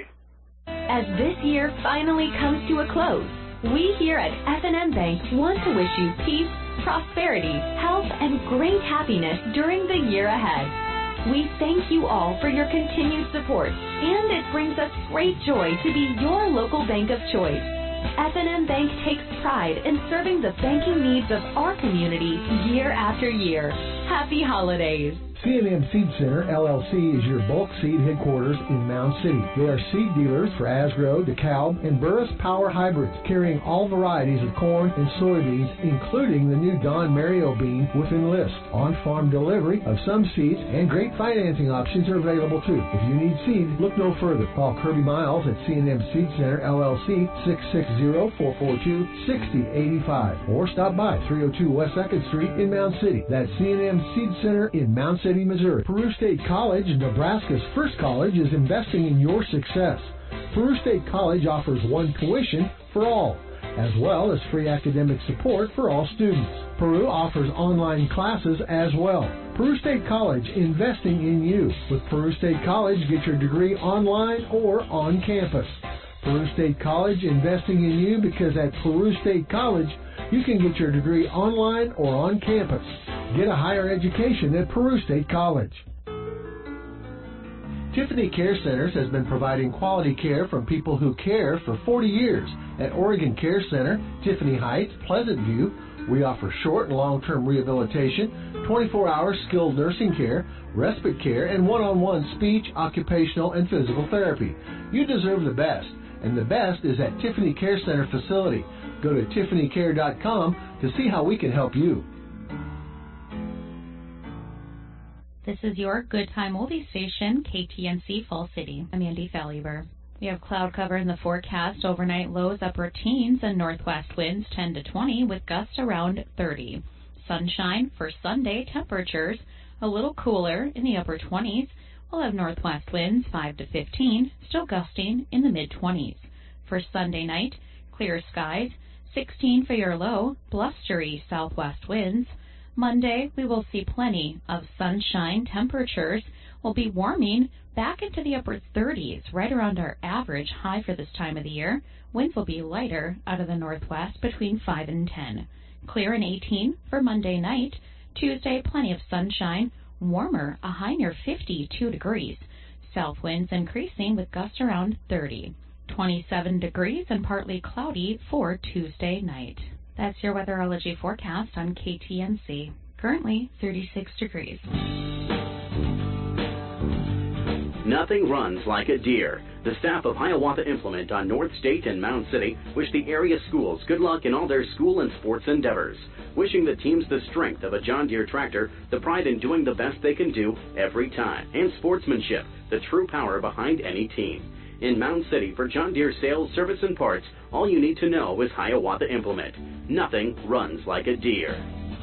As this year finally comes to a close, we here at F and M Bank want to wish you peace, prosperity, health, and great happiness during the year ahead. We thank you all for your continued support, and it brings us great joy to be your local bank of choice. F and M Bank takes pride in serving the banking needs of our community year after year. Happy holidays. C and M Seed Center, L L C, is your bulk seed headquarters in Mound City. They are seed dealers for Asgrow, DeKalb, and Burris Power Hybrids, carrying all varieties of corn and soybeans, including the new Don Mario bean with Enlist. On-farm delivery of some seeds and great financing options are available too. If you need seed, look no further. Call Kirby Miles at C and M Seed Center, L L C, six six zero, four four two, six zero eight five, or stop by three oh two West second Street in Mound City. That's C and M Seed Center in Mound City, Missouri. Peru State College, Nebraska's first college, is investing in your success. Peru State College offers one tuition for all, as well as free academic support for all students. Peru offers online classes as well. Peru State College, investing in you. With Peru State College, get your degree online or on campus. Peru State College, investing in you, because at Peru State College, you can get your degree online or on campus. Get a higher education at Peru State College. Tiffany Care Centers has been providing quality care from people who care for forty years. At Oregon Care Center, Tiffany Heights, Pleasant View, we offer short and long-term rehabilitation, twenty-four hour skilled nursing care, respite care, and one-on-one speech, occupational, and physical therapy. You deserve the best, and the best is at Tiffany Care Center facility. Go to tiffany care dot com to see how we can help you. This is your Good Time Oldie station, K T N C Fall City. I'm Andy Falliver. We have cloud cover in the forecast, overnight lows upper teens and northwest winds ten to twenty with gusts around thirty. Sunshine for Sunday, temperatures a little cooler in the upper twenties. We'll have northwest winds five to fifteen, still gusting in the mid-twenties. For Sunday night, clear skies, sixteen for your low, blustery southwest winds. Monday, we will see plenty of sunshine. Temperatures will be warming back into the upper thirties, right around our average high for this time of the year. Winds will be lighter out of the northwest between five and ten. Clear and eighteen for Monday night. Tuesday, plenty of sunshine, warmer, a high near fifty-two degrees. South winds increasing with gusts around thirty. twenty-seven degrees and partly cloudy for Tuesday night. That's your weatherology forecast on K T N C. Currently thirty-six degrees. Nothing runs like a Deere. The staff of Hiawatha Implement on North State and Mound City wish the area schools good luck in all their school and sports endeavors. Wishing the teams the strength of a John Deere tractor, the pride in doing the best they can do every time, and sportsmanship, the true power behind any team. In Mound City, for John Deere sales, service, and parts, all you need to know is Hiawatha Implement. Nothing runs like a Deere.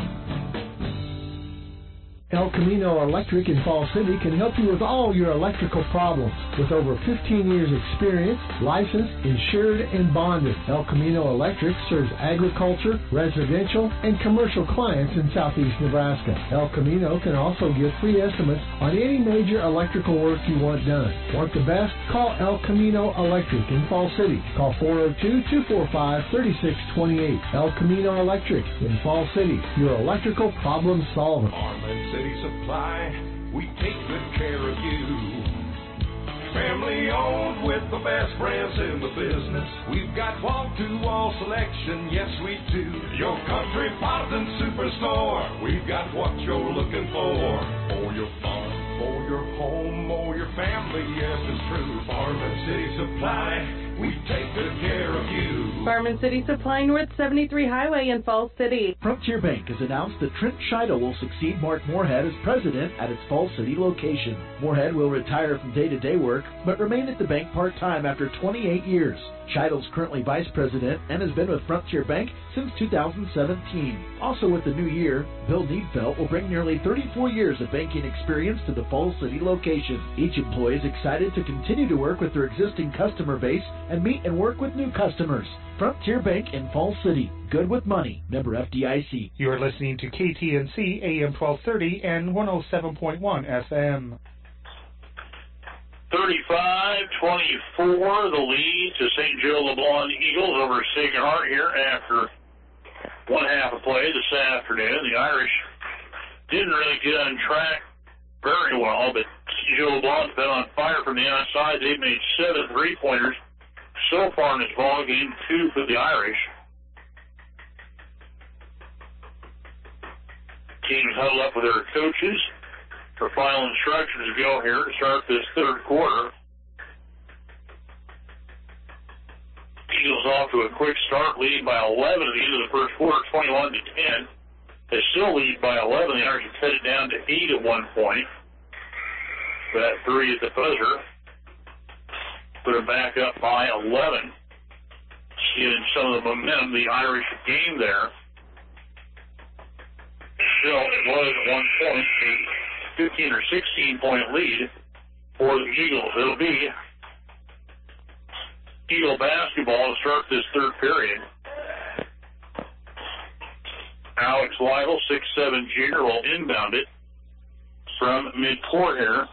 El Camino Electric in Fall City can help you with all your electrical problems. With over fifteen years experience, licensed, insured, and bonded, El Camino Electric serves agriculture, residential, and commercial clients in southeast Nebraska. El Camino can also give free estimates on any major electrical work you want done. Want the best? Call El Camino Electric in Fall City. Call four oh two, two four five, three six two eight. El Camino Electric in Fall City, your electrical problem solver. City Supply, we take good care of you. Family owned with the best brands in the business. We've got wall-to-wall selection, yes we do. Your country Cosmopolitan Superstore. We've got what you're looking for. For your farm, for your home, or your family, yes it's true. Farm and City Supply, we take good care of you. Farm and City Supply, North seventy-three Highway in Falls City. Frontier Bank has announced that Trent Scheidel will succeed Mark Moorhead as president at its Falls City location. Moorhead will retire from day-to-day work, but remain at the bank part-time after twenty-eight years. Scheidel's currently vice president and has been with Frontier Bank since two thousand seventeen. Also with the new year, Bill Needfelt will bring nearly thirty-four years of banking experience to the Falls City location. Each employee is excited to continue to work with their existing customer base and meet and work with new customers. Frontier Bank in Falls City. Good with money. Member F D I C. You are listening to K T N C A M twelve thirty and one oh seven point one F M. thirty-five twenty-four, the lead to Saint Joe LeBlanc Eagles over Sacred Heart here after one half of play this afternoon. The Irish didn't really get on track very well, but Saint Joe LeBlanc's been on fire from the outside. They've made seven three-pointers so far in this ball game, two for the Irish. Teams huddled up with their coaches for final instructions to go here to start this third quarter. Eagles off to a quick start, leading by eleven at the end of the first quarter, twenty-one to ten. They still lead by eleven. The Irish have cut it down to eight at one point. That three at the buzzer put it back up by eleven. Seeing some of the momentum, the Irish game there. Still, it was at one point a fifteen or sixteen point lead for the Eagles. It'll be Eagle basketball to start this third period. Alex Lytle, six seven junior, will inbound it from midcourt here.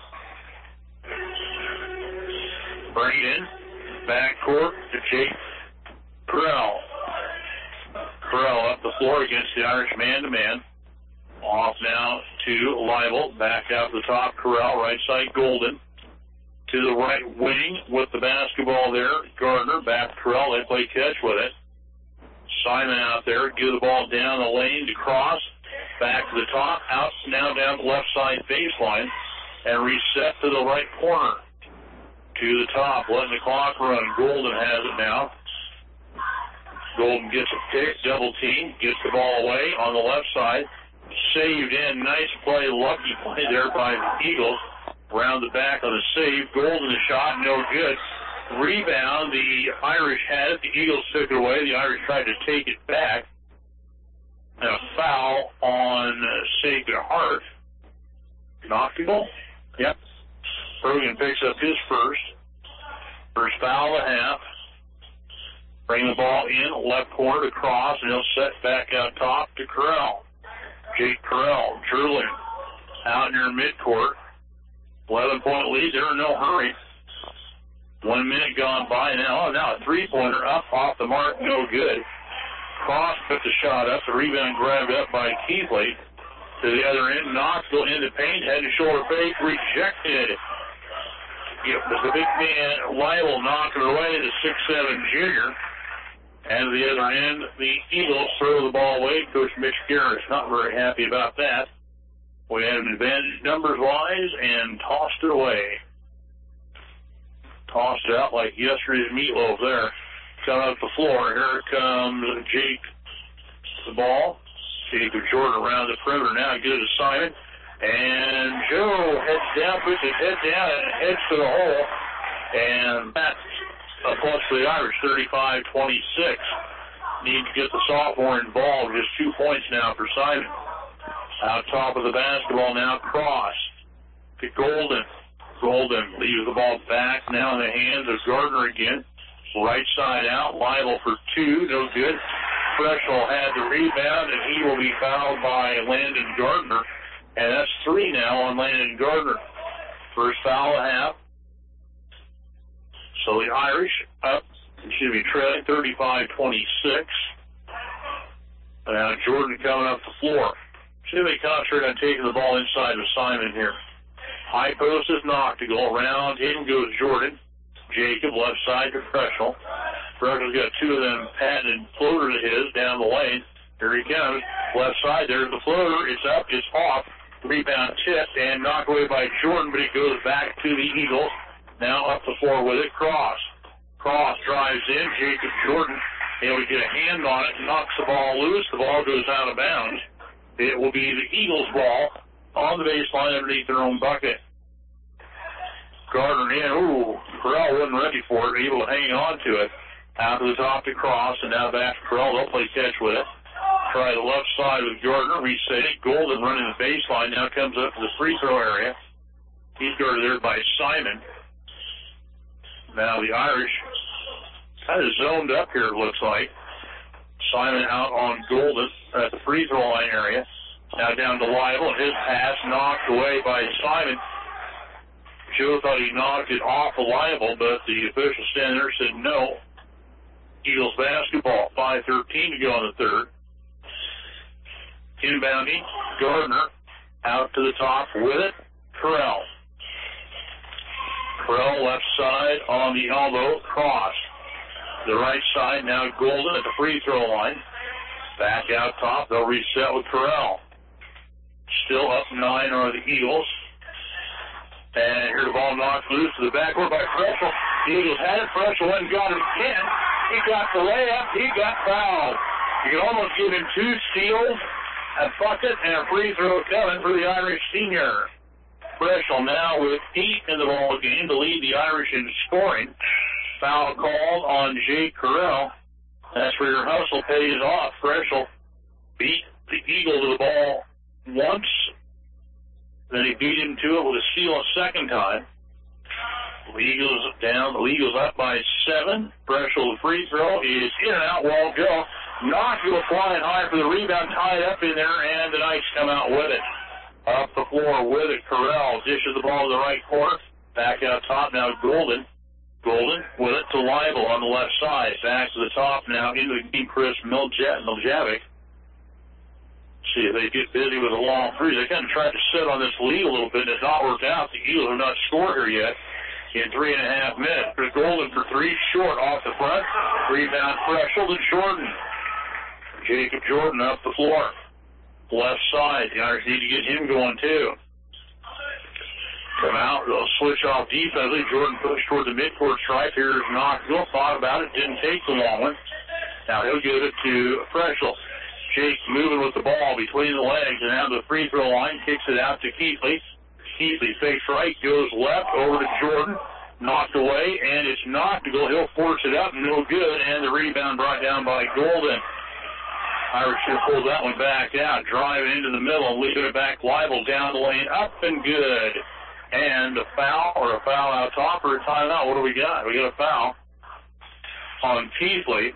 Bring it in, backcourt to Jake Corral. Corral up the floor against the Irish man-to-man. Off now to Lytle, back out the top, Corral, right side, Golden. To the right wing with the basketball there, Gardner, back to Corral, they play catch with it. Simon out there, give the ball down the lane to Cross, back to the top, out now down the left side baseline, and reset to the right corner. To the top, letting the clock run. Golden has it now. Golden gets a pick, double team, gets the ball away on the left side. Saved in, nice play, lucky play there by the Eagles. Round the back on the save. Golden a shot, no good. Rebound, the Irish had it. The Eagles took it away. The Irish tried to take it back. And a foul on uh, Sacred Heart. Knockable? Yep. Bergen picks up his first. First foul of the half. Bring the ball in, left corner to Cross, and he'll set back out top to Corral. Jake Corral, drooling out near midcourt. eleven point lead, they're in no hurry. One minute gone by now. Oh, now a three-pointer up off the mark, no good. Cross put the shot up, the rebound grabbed up by Keithley. To the other end, Knoxville in the paint, head and shoulder fake, rejected. Yep, the big man, Lyle, knocking it away, the six seven junior. And to the other end, the Eagles throw the ball away. Coach Mitch Garrett is not very happy about that. We had an advantage numbers-wise and tossed it away. Tossed it out like yesterday's meatloaf there. Coming up the floor, here comes Jake. The ball. Jacob Jordan around the perimeter now. Good assignment. And Joe heads down, puts his head down, and heads to the hole. And that's a plus for the Irish, thirty-five twenty-six. Need to get the sophomore involved. Just two points now for Simon. Out top of the basketball now, Cross to Golden. Golden leaves the ball back now in the hands of Gardner again. Right side out, liable for two, no good. Freshel had the rebound, and he will be fouled by Landon Gardner. And that's three now on Landon Gardner. First foul and a half. So the Irish up, excuse me, trailing thirty-five twenty-six. Now Jordan coming up the floor. See if they concentrate on taking the ball inside of Simon here. High post is knocked to go around. In goes Jordan. Jacob left side to Freshel. Freshel's got two of them patented floaters of his down the lane. Here he comes. Left side, there's the floater. It's up, it's off. Rebound tipped and knocked away by Jordan, but it goes back to the Eagles. Now up the floor with it. Cross. Cross drives in. Jacob Jordan able to get a hand on it, knocks the ball loose. The ball goes out of bounds. It will be the Eagles' ball on the baseline underneath their own bucket. Gardner in. Ooh, Corral wasn't ready for it, able to hang on to it. Out to the top to Cross, and now back to Corral. They'll play catch with it. Try the left side with Gardner. Reset it. Golden running the baseline. Now comes up to the free throw area. He's guarded there by Simon. Now the Irish kind of zoned up here, it looks like. Simon out on Golden at the free throw line area. Now down to Liable, and his pass knocked away by Simon. Joe thought he knocked it off of Liable, but the official standing there said no. Eagles basketball, five thirteen to go in the third. Inbounding, Gardner out to the top with it. Corral. Corral left side on the elbow, Cross. The right side now Golden at the free throw line. Back out top, they'll reset with Corral. Still up nine are the Eagles. And here the ball knocked loose to the backcourt by Freshel. The Eagles had it. Freshel went and got it again. He got the layup. He got fouled. You can almost give him two steals, a bucket, and a free throw coming for the Irish senior. Freshel now with eight in the ball game to lead the Irish in scoring. Foul called on Jake Corral. That's where your hustle pays off. Freshel beat the Eagle to the ball once. Then he beat him to it with a steal a second time. The Eagles down. The Eagles up by seven. Freshel, the free throw is in and out. Won't go. Knoxville flying high for the rebound. Tied up in there, and the Knights come out with it. Up the floor with it. Corral dishes the ball to the right corner. Back out top now. Golden. Golden with it to Liable on the left side. Back to the top now into the deep Chris Miljavic. See if they get busy with a long three. They kind of tried to sit on this lead a little bit, and it's not worked out. The Eagles have not scored here yet in three and a half minutes. There's Golden for three, short off the front. Rebound Freshel to Jordan. Jacob Jordan up the floor. Left side. The Irish need to get him going, too. Come out. They'll switch off defensively. Jordan pushed toward the midcourt stripe. Here's Knoxville. Thought about it. Didn't take the long one. Now he'll give it to Freshel. Jake moving with the ball between the legs and out to the free throw line. Kicks it out to Keithley. Keithley fakes right. Goes left over to Jordan. Knocked away. And it's knocked to go. He'll force it up. No good. And the rebound brought down by Golden. Irish should pull that one back out. Driving into the middle and leaving it back. Liable down the lane. Up and good. And a foul or a foul out top or a timeout. What do we got? We got a foul on Keithley.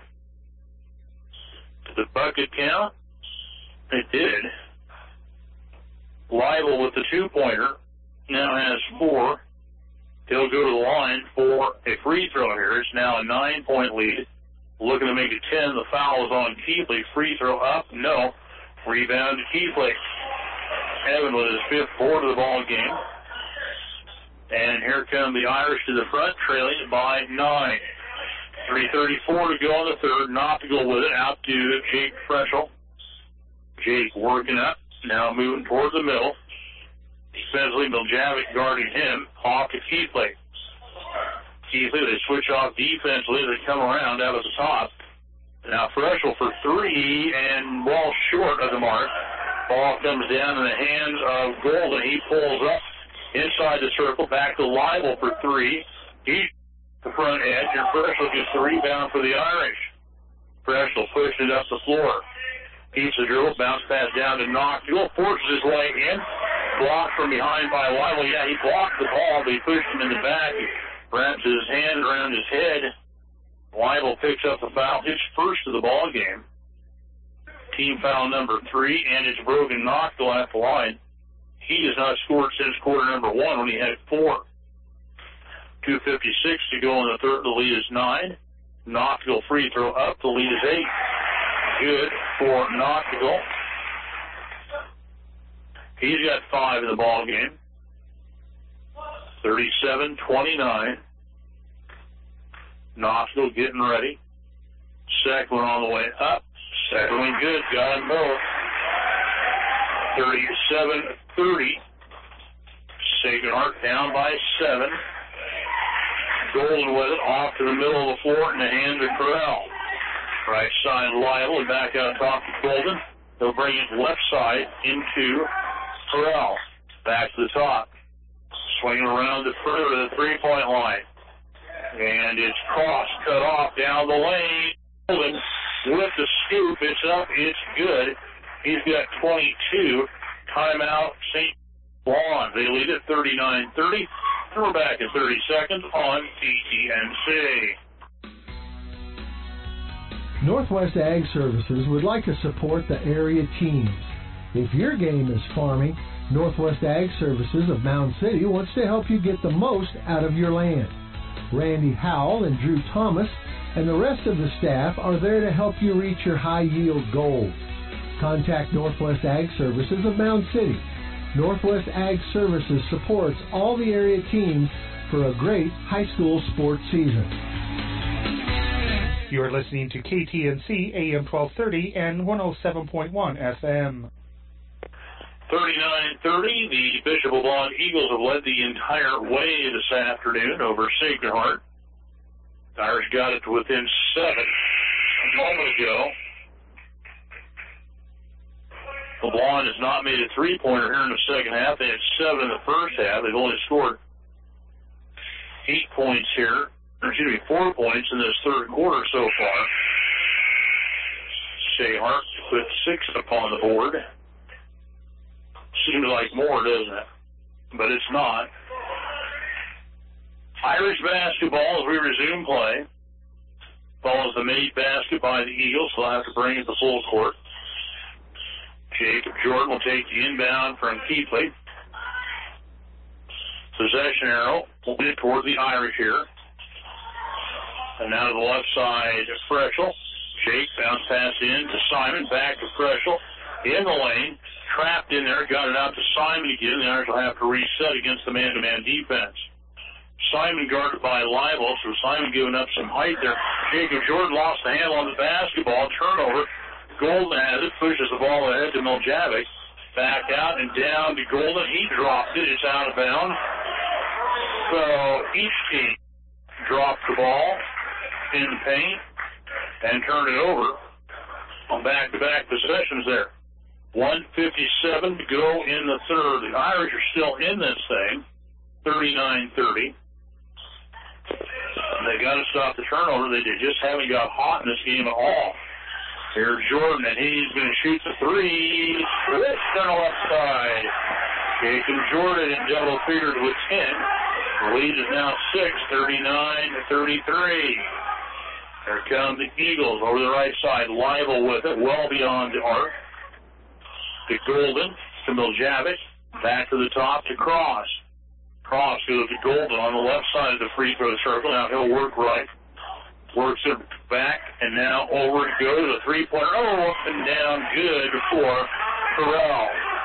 Did the bucket count? It did. Liable with the two-pointer now has four. He'll go to the line for a free throw here. It's now a nine-point lead. Looking to make it ten. The foul is on Keithley. Free throw up. No. Rebound to Keithley. Evan with his fifth board of the ball game. And here come the Irish to the front, trailing by nine. three thirty-four to go in the third. Not to go with it. Out to Jake Freschel. Jake working up. Now moving towards the middle. Defensively, Miljavic guarding him. Off to Keithley. Keithley, they switch off defensively. They come around out of the top. Now Freschel for three, and ball short of the mark. Ball comes down in the hands of Golden. He pulls up inside the circle, back to Leibel for three. He's the front edge, and Freschel gets the rebound for the Irish. Freschel pushing it up the floor. Keeps the dribble, bounce pass down to Knoxville, forces his way in. Blocked from behind by Leibel. Yeah, he blocked the ball, but he pushed him in the back. He wraps his hand around his head. Leibel picks up the foul, his first of the ball game. Team foul number three, and it's Brogan Knoxville at the line. He has not scored since quarter number one when he had four. two fifty-six to go in the third. The lead is nine. Knoxville free throw up. The lead is eight. Good for Knoxville. He's got five in the ball game. thirty-seven twenty-nine. Knoxville getting ready. Second one on the way up. Second one good. Got them both. thirty-seven thirty. Sacred Heart down by seven. Golden with it. Off to the middle of the floor in the hands of Corral. Right side Leibel and back out top to Golden. They'll bring it left side into Corral. Back to the top. Swinging around the further the three-point line. And it's cross cut off down the lane. Golden with the scoop. It's up. It's good. He's got twenty-two. Timeout, Saint Lawn. They lead it thirty-nine thirty. And we're back in thirty seconds on T T N C. Northwest Ag Services would like to support the area teams. If your game is farming, Northwest Ag Services of Mound City wants to help you get the most out of your land. Randy Howell and Drew Thomas and the rest of the staff are there to help you reach your high-yield goals. Contact Northwest Ag Services of Mound City. Northwest Ag Services supports all the area teams for a great high school sports season. You are listening to K T N C A M twelve thirty and one oh seven point one F M. thirty-nine thirty, the Bishop LeBlond Eagles have led the entire way this afternoon over Sacred Heart. The Irish got it to within seven a moment ago. LeBlond has not made a three-pointer here in the second half. They had seven in the first half. They've only scored eight points here, or excuse me, four points in this third quarter so far. Shea Hart put six upon the board. Seems like more, doesn't it? But it's not. Irish basketball as we resume play. Ball is the made basket by the Eagles. They'll have to bring it to full court. Jacob Jordan will take the inbound from Keithley. Possession arrow will be toward the Irish here. And now to the left side, Freschel. Jake bounce pass in to Simon. Back to Freschel. In the lane. Trapped in there. Got it out to Simon again. The Irish will have to reset against the man-to-man defense. Simon guarded by Leibel, so Simon giving up some height there. Jacob Jordan lost the handle on the basketball. Turnover. Golden has it. Pushes the ball ahead to Miljavic. Back out and down to Golden. He dropped it. It's out of bounds. So each team dropped the ball in the paint and turned it over on back-to-back possessions there. one fifty-seven to go in the third. The Irish are still in this thing, thirty-nine thirty. They got to stop the turnover. They just haven't got hot in this game at all. Here's Jordan, and he's going to shoot the three. It's on the left side. Jacob Jordan in double figures with ten. The lead is now six, thirty-nine to thirty-three. Here come the Eagles over the right side. Leibel with it, well beyond the arc. To Golden, to Miljavic, back to the top to Cross. Cross goes to Golden on the left side of the free throw circle. Now he'll work right. Works it back, and now over to go to the three-pointer. Oh, up and down, good for Corral.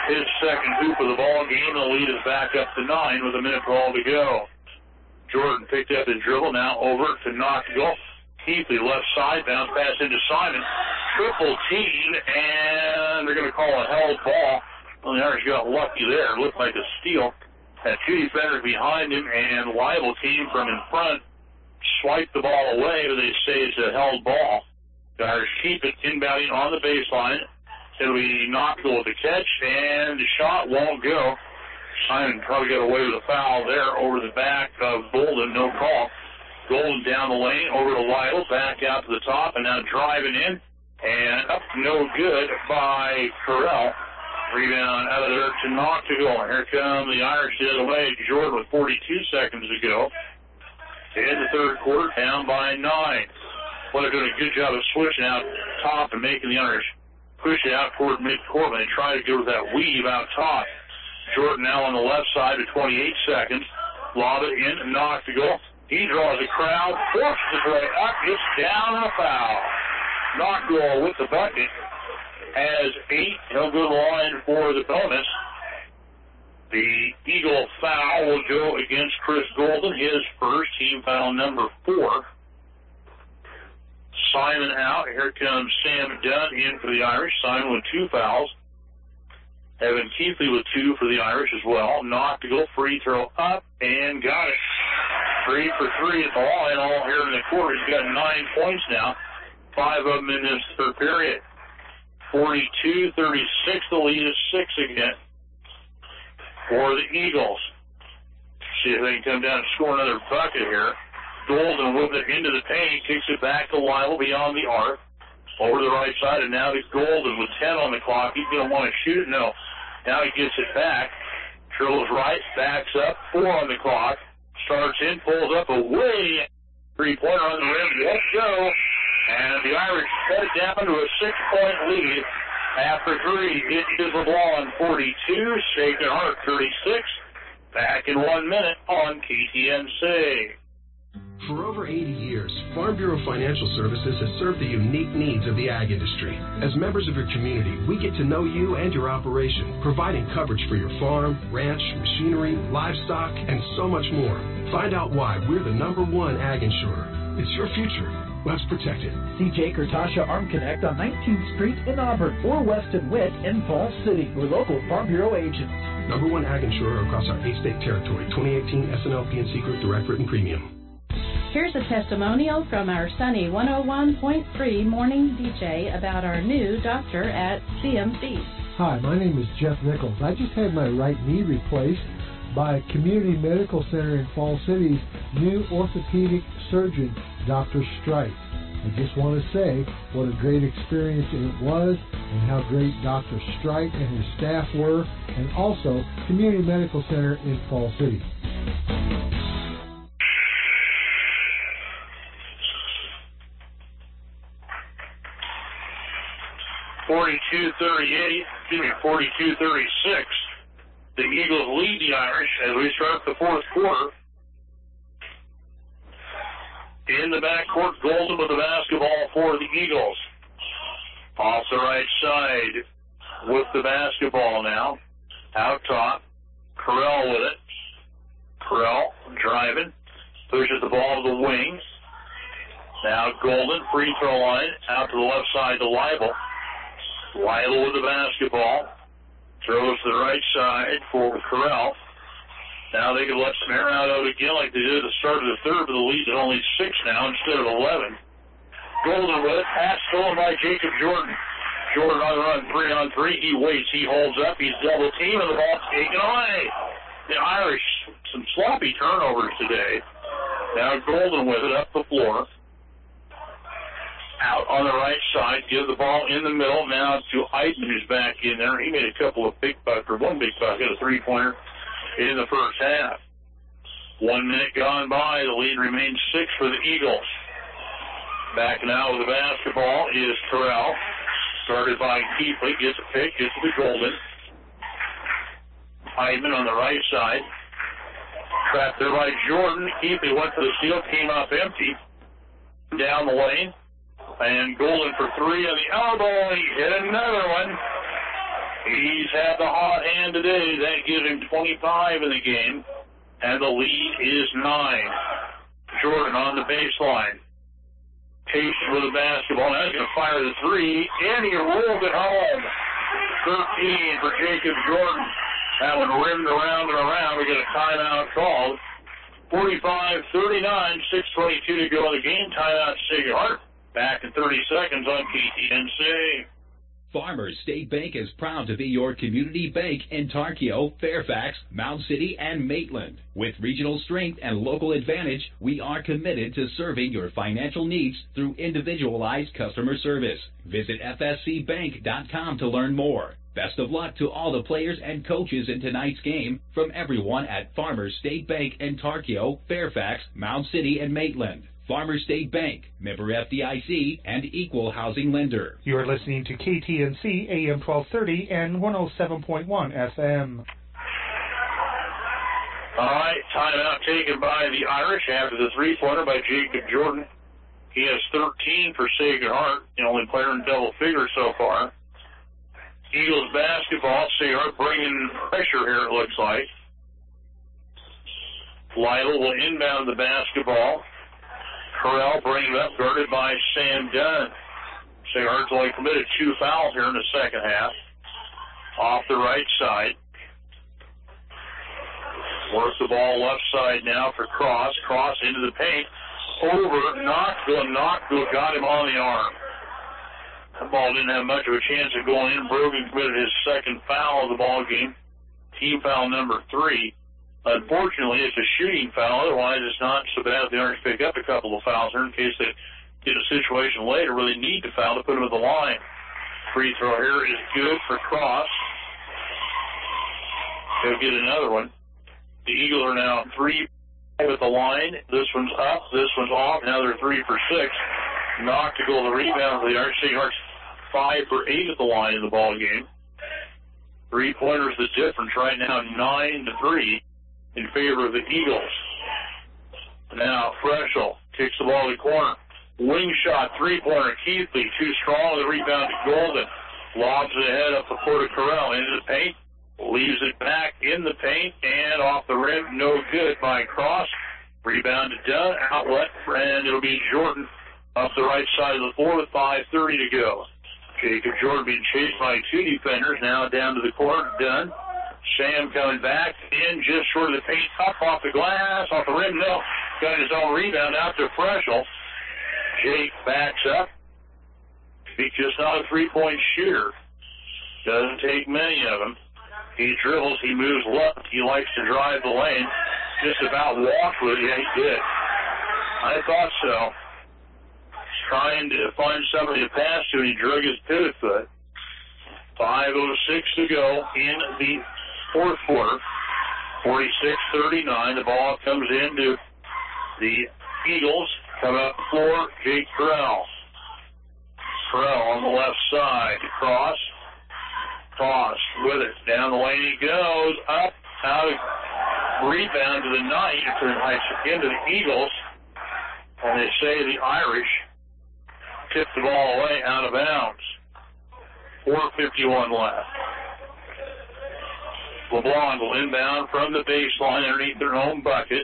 his second hoop of the ball game. The lead is back up to nine with a minute twelve to go. Jordan picked up his dribble, now over to Knoxville. Keithley left side, bounce pass into Simon. Triple team, and they're going to call a held ball. Well, the Irish got lucky there. It looked like a steal. Had two defenders behind him, and Liable came from in front, swiped the ball away, but they say it's a held ball. The Irish keep it inbounding on the baseline. It'll be Knoxville with the catch, and the shot won't go. Simon probably got away with a foul there over the back of Golden, no call. Golden down the lane, over to Lytle, back out to the top, and now driving in, and up no good by Carell. Rebound out of there to Knoxville. Here come the Irish the other way. Jordan with forty-two seconds to go. In the third quarter, down by nine. Well, they're doing a good job of switching out top and making the Irish push it out toward midcourt when they try to go with that weave out top. Jordan now on the left side with twenty-eight seconds. Lob it in, Knoxville. He draws a crowd, forces his way up, gets down on a foul. Knoxville with the bucket has eight. He'll go to the line for the bonus. The Eagle foul will go against Chris Golden, his first, team foul number four. Simon out. Here comes Sam Dunn in for the Irish. Simon with two fouls. Evan Keithley with two for the Irish as well. Knocked to go free throw up and got it. Three for three at the line all here in the quarter. He's got nine points now. Five of them in this third period. forty-two thirty-six. The lead is six again for the Eagles. See if they can come down and score another bucket here. Golden with it into the paint, kicks it back to Lyle beyond the arc. Over the right side, and now he's Golden with ten on the clock. He's going to want to shoot it. No. Now he gets it back. Drills right, backs up, four on the clock. Starts in, pulls up away. Three-pointer on the rim. Let's go. And the Irish cut it down to a six-point lead. After three, it is LeBlanc forty-two, Shaken Hart thirty-six. Back in one minute on K T N C. For over eighty years, Farm Bureau Financial Services has served the unique needs of the ag industry. As members of your community, we get to know you and your operation, providing coverage for your farm, ranch, machinery, livestock, and so much more. Find out why we're the number one ag insurer. It's your future. Let's protect it. See Jake or Tasha Arm Connect on nineteenth Street in Auburn or Weston Witt in Falls City. We're local Farm Bureau agents. Number one ag insurer across our eight-state territory. twenty eighteen S N L P N C Group Direct Written Premium. Here's a testimonial from our sunny one oh one point three morning D J about our new doctor at C M C. Hi, my name is Jeff Nichols. I just had my right knee replaced by Community Medical Center in Falls City's new orthopedic surgeon, Doctor Strite. I just want to say what a great experience it was and how great Doctor Strite and his staff were, and also Community Medical Center in Falls City. forty-two thirty-eight, excuse me, forty-two thirty-six. The Eagles lead the Irish as we start the fourth quarter. In the backcourt, Golden with the basketball for the Eagles. Off the right side with the basketball now. Out top, Carell with it. Carell driving, pushes the ball to the wing. Now Golden, free throw line, out to the left side to Leibel. Leibel with the basketball. Throws to the right side for Carell. Now they can let some air out of it again like they did at the start of the third, but the lead is only six now instead of eleven. Golden with it. Pass stolen by Jacob Jordan. Jordan on the run, three on three. He waits. He holds up. He's double team, and the ball's taken away. The Irish, some sloppy turnovers today. Now Golden with it up the floor. Out on the right side, give the ball in the middle. Now to Eidman, who's back in there. He made a couple of big buckets, or one big bucket, a three-pointer in the first half. One minute gone by. The lead remains six for the Eagles. Back now with the basketball is Carell. Started by Keithley. Gets a pick. Gets to Golden. Eidman on the right side. Trapped there by Jordan. Keithley went for the steal. Came up empty. Down the lane. And Golden for three on the elbow. He hit another one. He's had the hot hand today. That gives him twenty-five in the game, and the lead is nine. Jordan on the baseline. Patient with the basketball. Now he's going to fire the three, and he rolls it home. thirteen for Jacob Jordan. That one rimmed around and around. We get a timeout called. forty-five thirty-nine, six twenty-two to go in the game. Timeout Sacred Heart. Back in thirty seconds on K T N C. Farmers State Bank is proud to be your community bank in Tarkio, Fairfax, Mound City, and Maitland. With regional strength and local advantage, we are committed to serving your financial needs through individualized customer service. Visit F S C bank dot com to learn more. Best of luck to all the players and coaches in tonight's game from everyone at Farmers State Bank in Tarkio, Fairfax, Mound City, and Maitland. Farmers State Bank, member F D I C, and equal housing lender. You are listening to K T N C A M twelve thirty and one oh seven point one F M. All right, timeout taken by the Irish after the three-pointer by Jacob Jordan. He has thirteen for Sacred Heart, the only player in double figures so far. Eagles basketball, Sacred Heart bringing pressure here, it looks like. Lytle will inbound the basketball. Corral bringing it up, guarded by Sam Dunn. Sacred Heart's only committed two fouls here in the second half. Off the right side. Works the ball left side now for Cross. Cross into the paint. Over. Knoxville. Knoxville got him on the arm. That ball didn't have much of a chance of going in. Brogan committed his second foul of the ball game. Team foul number three. Unfortunately, it's a shooting foul. Otherwise, it's not so bad if the Orange pick up a couple of fouls here in case they get a situation later where they need to foul to put them at the line. Free throw here is good for Cross. He'll get another one. The Eagles are now three at the line. This one's up. This one's off. Now they're three for six. Knocked to go to the rebound for the Orange. Sacred Heart's five for eight at the line in the ball game. Three-pointers the difference right now, nine to three. In favor of the Eagles. Now, Freschel kicks the ball to the corner. Wing shot, three-pointer, Keithley, too strong, the rebound to Golden. Lobs it ahead up the court of Corral, into the paint, leaves it back in the paint, and off the rim, no good by Cross. Rebound to Dunn, outlet, and it'll be Jordan up the right side of the floor with five thirty to go. Jacob Jordan being chased by two defenders, now down to the court, Dunn. Sam coming back in just short of the paint, up off the glass, off the rim, no. Got his own rebound out to Freschel. Jake backs up. He's just not a three-point shooter. Doesn't take many of them. He dribbles, he moves left, he likes to drive the lane. Just about walked with it, yeah, he did. I thought so. Trying to find somebody to pass to, and he drug his pivot foot. five oh six to go in the fourth quarter. forty-six thirty-nine. The ball comes into the Eagles. Coming up the floor, Jake Corral. Corral on the left side. Cross. Cross with it. Down the lane he goes. Up. Out of rebound to the night. Into the Eagles. And they say the Irish tipped the ball away out of bounds. four fifty-one left. LeBlanc will inbound from the baseline underneath their home bucket.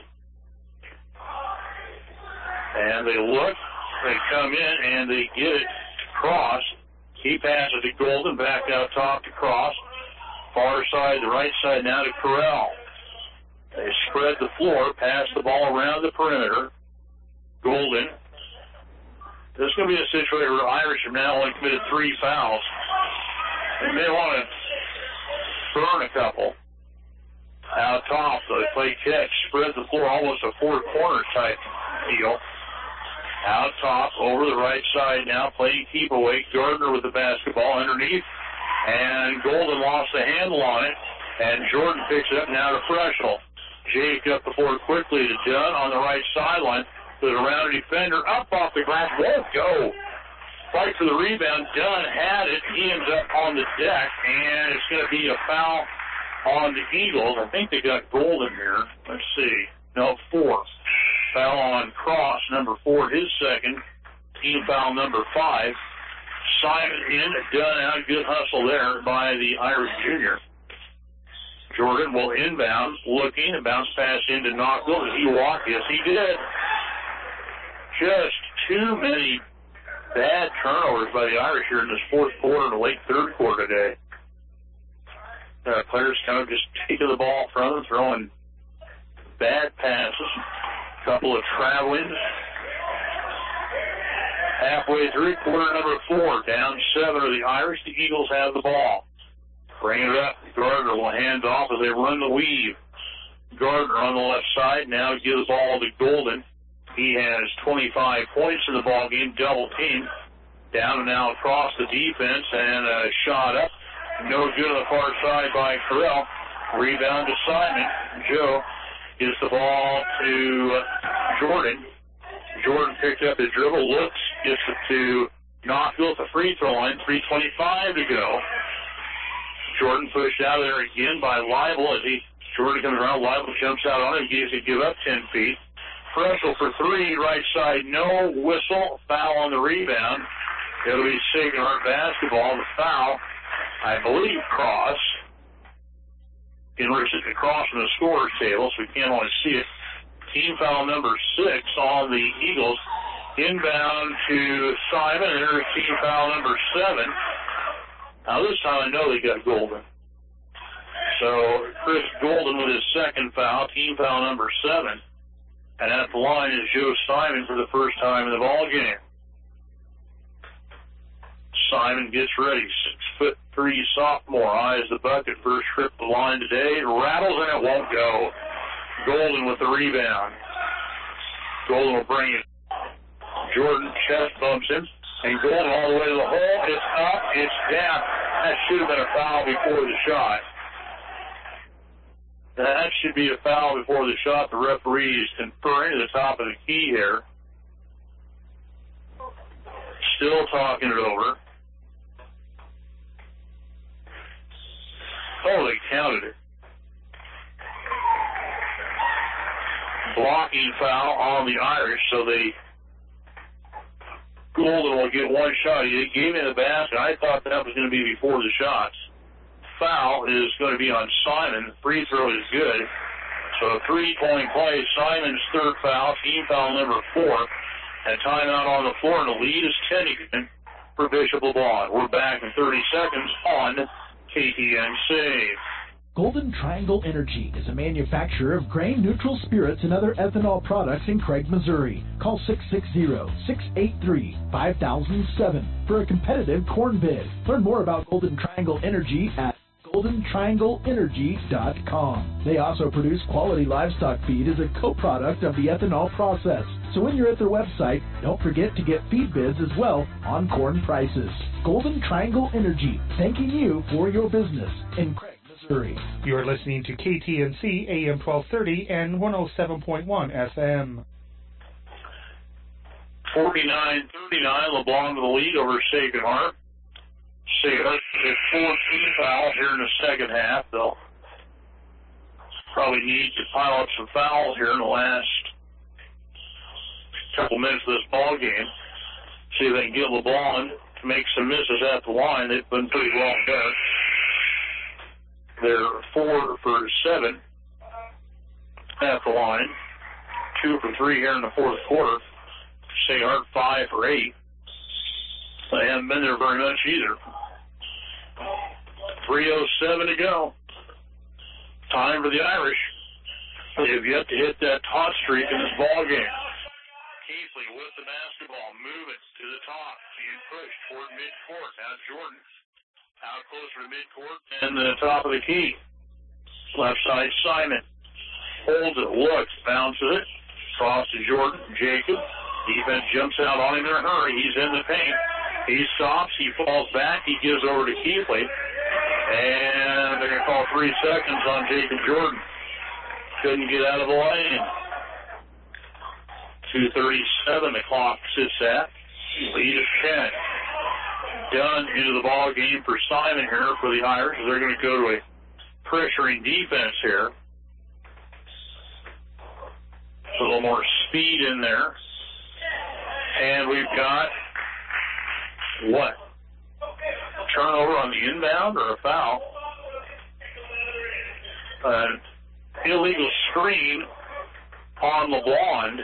And they look, they come in, and they get it. Cross. He passes to Golden, back out top to Cross. Far side, the right side now to Corral. They spread the floor, pass the ball around the perimeter. Golden. This is going to be a situation where the Irish have now only committed three fouls. They may want to burn a couple. Out top, so they play catch, spread the floor, almost a four-corner type deal. Out top, over the right side now, playing keep away. Gardner with the basketball underneath, and Golden lost the handle on it, and Jordan picks it up now to Freschel. Jake up the floor quickly to Dunn on the right sideline. To the round defender, up off the glass, won't go. Fight for the rebound. Dunn had it. He ends up on the deck, and it's going to be a foul on the Eagles. I think they got Golden here. Let's see. No, fourth. Foul on Cross, number four, his second. Team foul number five. Simon in, done out. Good hustle there by the Irish junior. Jordan will inbound, looking, and bounce pass into Knoxville. Did he walk? Yes, he did. Just too many bad turnovers by the Irish here in this fourth quarter and the late third quarter today. Uh, players kind of just taking the ball from them, throwing bad passes. A couple of traveling. Halfway through quarter number four, down seven are the Irish. The Eagles have the ball. Bring it up. Gardner will hand off as they run the weave. Gardner on the left side now gives the ball to Golden. He has twenty-five points in the ball game, double team. Down and now across the defense and a shot up. No good on the far side by Carell. Rebound to Simon. Joe gives the ball to Jordan. Jordan picked up his dribble, looks, gets it to Knoxville at the free throw line. three twenty-five to go. Jordan pushed out of there again by Leibel as he Jordan comes around. Leibel jumps out on him. He gives it give up ten feet. Pressel for three, right side, no whistle. Foul on the rebound. It'll be Sacred Heart basketball. The foul, I believe, cross. In order to cross from the scorer's table, so we can't always see it. Team foul number six on the Eagles. Inbound to Simon, and there's team foul number seven. Now this time I know they got Golden. So Chris Golden with his second foul, team foul number seven. And at the line is Joe Simon for the first time in the ball game. Simon gets ready, six foot three sophomore, eyes the bucket, first trip to the line today, rattles and it won't go. Golden with the rebound. Golden will bring it. Jordan chest bumps him, and Golden all the way to the hole. It's up, it's down. That should have been a foul before the shot. That should be a foul before the shot. The referee is conferring to the top of the key here. Still talking it over. Oh, they counted it. Blocking foul on the Irish, so they Golden will get one shot. He gave me the basket. I thought that was going to be before the shots. Foul is going to be on Simon. Free throw is good. So a three-point play. Simon's third foul, team foul number four. And timeout on the floor, and the lead is ten again for Bishop LeBlond. We're back in thirty seconds on K T N C. Golden Triangle Energy is a manufacturer of grain-neutral spirits and other ethanol products in Craig, Missouri. Call six six zero, six eight three, five thousand seven for a competitive corn bid. Learn more about Golden Triangle Energy at golden triangle energy dot com. They also produce quality livestock feed as a co-product of the ethanol process. So when you're at their website, don't forget to get feed bids as well on corn prices. Golden Triangle Energy, thanking you for your business in Craig, Missouri. You're listening to K T N C A M twelve thirty and one oh seven point one F M. forty-nine thirty-nine, LeBlond with the lead over Sacred Heart. Sacred Heart is fourteen fouls here in the second half. They'll probably need to pile up some fouls here in the last couple minutes of this ball game. See if they can get LeBlond to make some misses at the line. They've been pretty well done. They're four for seven at the line. Two for three here in the fourth quarter. Sacred Heart five for eight. They haven't been there very much either. three oh seven to go. Time for the Irish. They've yet to hit that hot streak in this ball game. Keithley with the basketball, moving to the top, being pushed toward midcourt. Now Jordan out closer to midcourt and the top of the key. Left side Simon holds it, looks, bounces it, cross to Jordan. Jacob, defense jumps out on him in a hurry. He's in the paint. He stops, he falls back, he gives over to Keithley, and they're going to call three seconds on Jacob Jordan. Couldn't get out of the lane. two thirty-seven the clock sits at. Lead is ten. Done into the ball game for Simon here for the Irish. They're going to go to a pressuring defense here. A little more speed in there. And we've got what? turnover on the inbound or a foul? An illegal screen on LeBlond.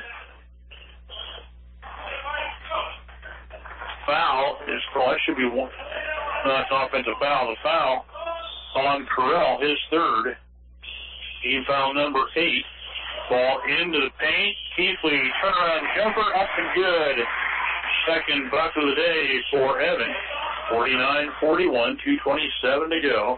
Foul is, well, that should be one. No, it's an offensive foul. The foul on Correll, his third. Team foul number eight. Ball into the paint. Keithley turnaround jumper up and good. Second buck of the day for Evan. forty-nine forty-one, two twenty-seven to go.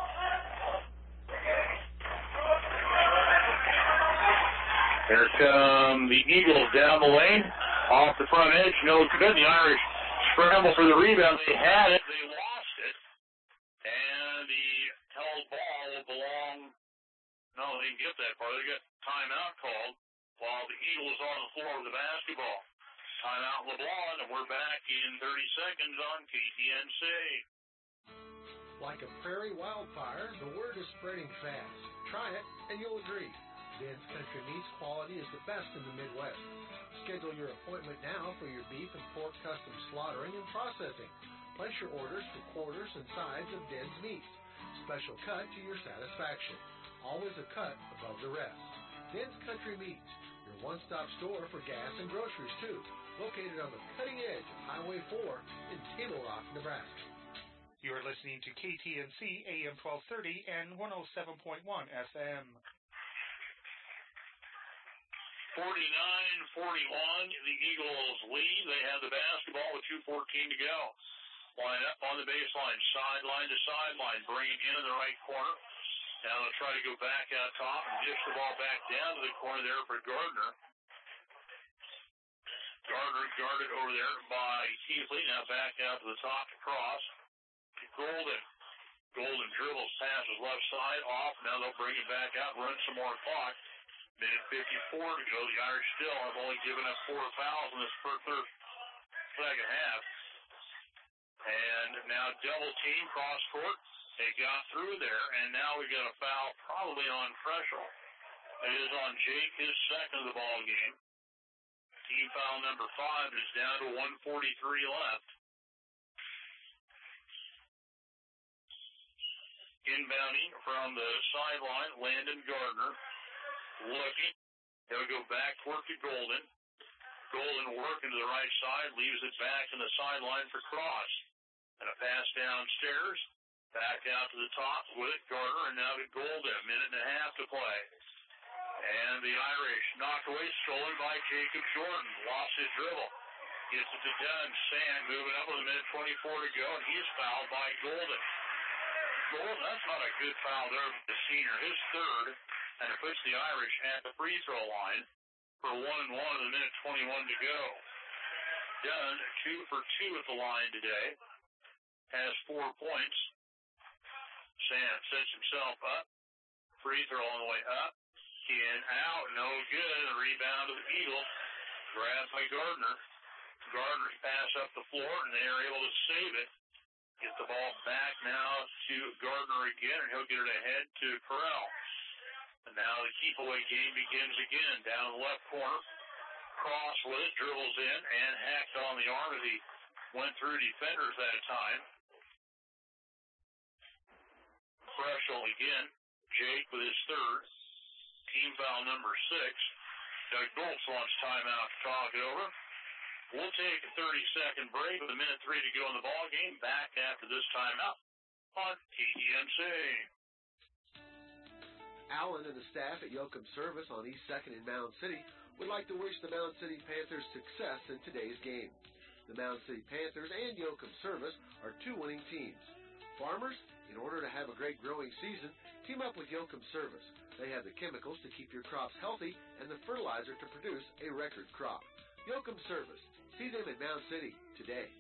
Here come the Eagles down the lane. Off the front edge. No good. The Irish scramble for the rebound. They had it. They lost it. And the held ball will belong. No, they didn't get that far. They got timeout called while the Eagles on the floor with the basketball. Timeout LeBlond, and we're back in thirty seconds on K T N C. Like a prairie wildfire, the word is spreading fast. Try it, and you'll agree. Dan's Country Meats quality is the best in the Midwest. Schedule your appointment now for your beef and pork custom slaughtering and processing. Place your orders for quarters and sides of Dan's Meats. Special cut to your satisfaction. Always a cut above the rest. Dan's Country Meats, your one-stop store for gas and groceries, too. Located on the cutting edge of Highway four in Table Rock, Nebraska. You are listening to K T N C A M twelve thirty and one oh seven point one F M. forty-nine forty-one, the Eagles lead. They have the basketball with two fourteen to go. Line up on the baseline, sideline to sideline, bring it into the right corner. Now they'll try to go back out top and dish the ball back down to the corner there for Gardner. Gardner guarded over there by Keithley. Now back out to the top to cross. Golden. Golden dribbles, passes left side, off. Now they'll bring it back out, run some more clock. Minute fifty-four to go. The Irish still have only given up four fouls in this first second half. And now double team cross court. They got through there, and now we got a foul probably on Freschel. It is on Jake, his second of the ball game. Team foul number five is down to one forty-three left. Inbounding from the sideline, Landon Gardner. Looking. He'll go back toward to Golden. Golden working to the right side, leaves it back in the sideline for Cross. And a pass downstairs. Back out to the top with it, Gardner, and now to Golden. A minute and a half to play. And the Irish knocked away, stolen by Jacob Jordan. Lost his dribble. Gets it to Dunn. Sand moving up with a minute twenty-four to go, and he's fouled by Golden. Golden, that's not a good foul there for the senior. His third, and it puts the Irish at the free throw line for one and one with a minute twenty-one to go. Dunn, two for two at the line today. Has four points. Sand sets himself up. Free throw on the way up. In, out, no good. The rebound of the Eagles. Grabbed by Gardner. Gardner's pass up the floor, and they are able to save it. Get the ball back now to Gardner again, and he'll get it ahead to Correll. And now the keep-away game begins again. Down the left corner. Cross with it, dribbles in, and hacked on the arm as he went through defenders at a time. Freschel again. Jake with his third. Team foul number six. Doug Goltz wants timeout to talk it over. We'll take a thirty-second break with a minute three to go in the ball game. Back after this timeout on K T N C. Allen and the staff at Yoakum Service on East second in Mound City would like to wish the Mound City Panthers success in today's game. The Mound City Panthers and Yoakum Service are two winning teams. Farmers, in order to have a great growing season, team up with Yoakum Service. They have the chemicals to keep your crops healthy and the fertilizer to produce a record crop. Yoakum Service. See them in Mound City today.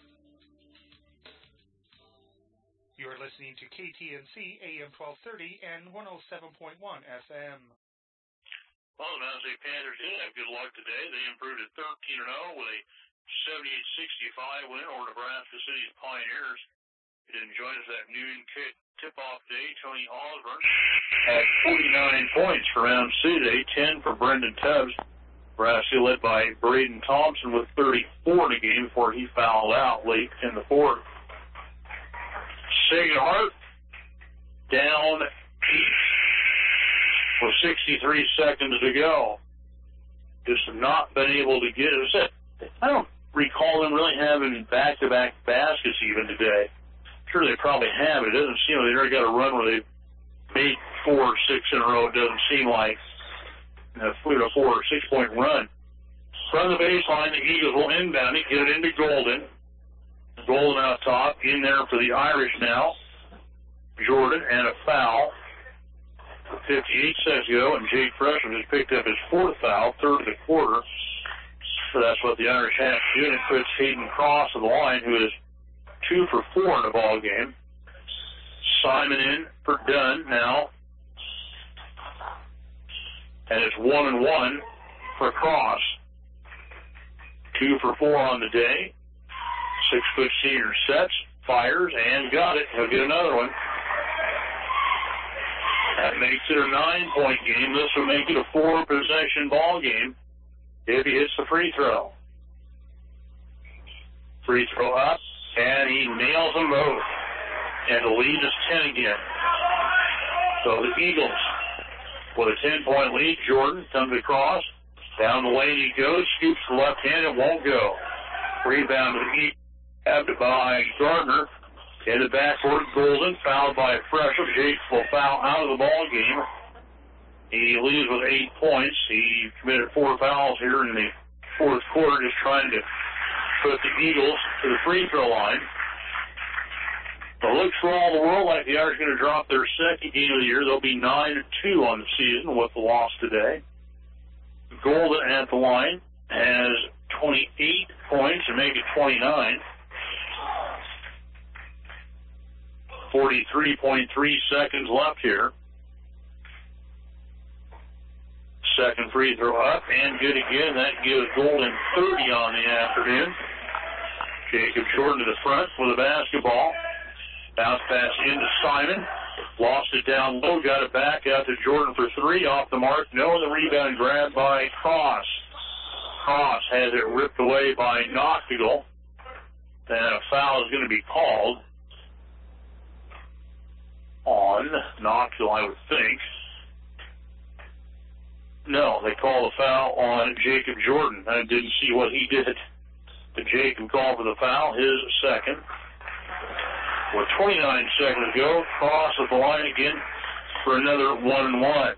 You are listening to K T N C A M twelve thirty and one oh seven point one F M. Well, the Mound City Panthers did have good luck today. They improved at thirteen and oh with a seventy-eight sixty-five win over Nebraska City's Pioneers. He didn't join us that noon tip-off day. Tony Osborne had forty-nine points for Mound City today, ten for Brendan Tubbs. Nebraska led by Braden Thompson with thirty-four in the game before he fouled out late in the fourth. Sacred Heart down eight with sixty-three seconds to go. Just have not been able to get it. I don't recall them really having back-to-back baskets even today. Sure, they probably have. It doesn't seem like they never got a run where they made four or six in a row. It doesn't seem like a four or six-point run. From the baseline, the Eagles will inbound it, get it into Golden. Golden out top, in there for the Irish now. Jordan, and a foul. fifty-eight seconds ago, and Jake Freshman has picked up his fourth foul, third of the quarter. So that's what the Irish have to do, and it puts Hayden Cross on the line, who is two for four in the ball game. Simon in for Dunn now. And it's one and one for Cross. Two for four on the day. Six-foot senior sets, fires, and got it. He'll get another one. That makes it a nine-point game. This will make it a four-possession ball game if he hits the free throw. Free throw up, and he nails them both. And the lead is ten again. So the Eagles, with a ten-point lead, Jordan comes across. Down the lane he goes, scoops the left hand, it won't go. Rebound to the Eagles. Grabbed by Gardner. In the backcourt, Golden, fouled by Freshman. Jake will foul out of the ball game. He leads with eight points. He committed four fouls here in the fourth quarter, just trying to put the Eagles to the free throw line. It looks for all the world like the Irish are going to drop their second game of the year. They'll be nine and two on the season with the loss today. Golden at the line has twenty-eight points and make it twenty-nine. forty-three point three seconds left here. Second free throw up and good again. That gives Golden thirty on the afternoon. Jacob Jordan to the front with a basketball. Bounce pass into Simon. Lost it down low. Got it back out to Jordan for three. Off the mark. No, and the rebound grabbed by Cross. Cross has it ripped away by Noctigal. And a foul is going to be called on Knoxville, I would think. No, they called a foul on Jacob Jordan. I didn't see what he did. But Jacob called for the foul, his second. With twenty-nine seconds to go, Cross at the line again for another one and one.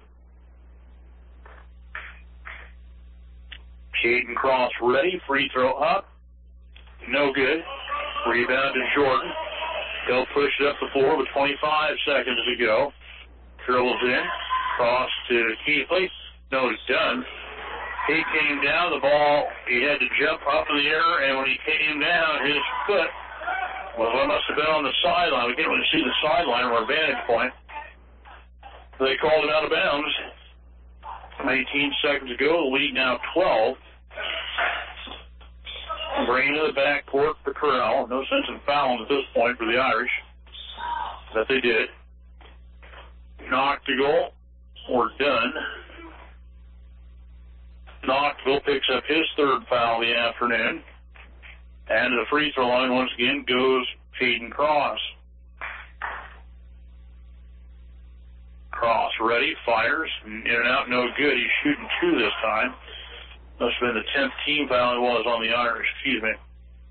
Hayden Cross ready, free throw up. No good. Rebound to Jordan. He'll push it up the floor with twenty-five seconds to go. Dribbles in. Cross to Keithley. No, it's done. He came down. The ball, he had to jump up in the air, and when he came down, his foot, well, it must have been on the sideline. We can't really see the sideline or our vantage point. They called it out of bounds. eighteen seconds to go. The lead now twelve. Bringing to the backcourt for Corral. No sense in fouling at this point for the Irish. That they did. Noctigal or done. Noctigal picks up his third foul of the afternoon. And to the free throw line once again goes Hayden Cross. Cross ready, fires, in and out, no good. He's shooting two this time. Must have been the tenth team foul it was on the Irish, excuse me.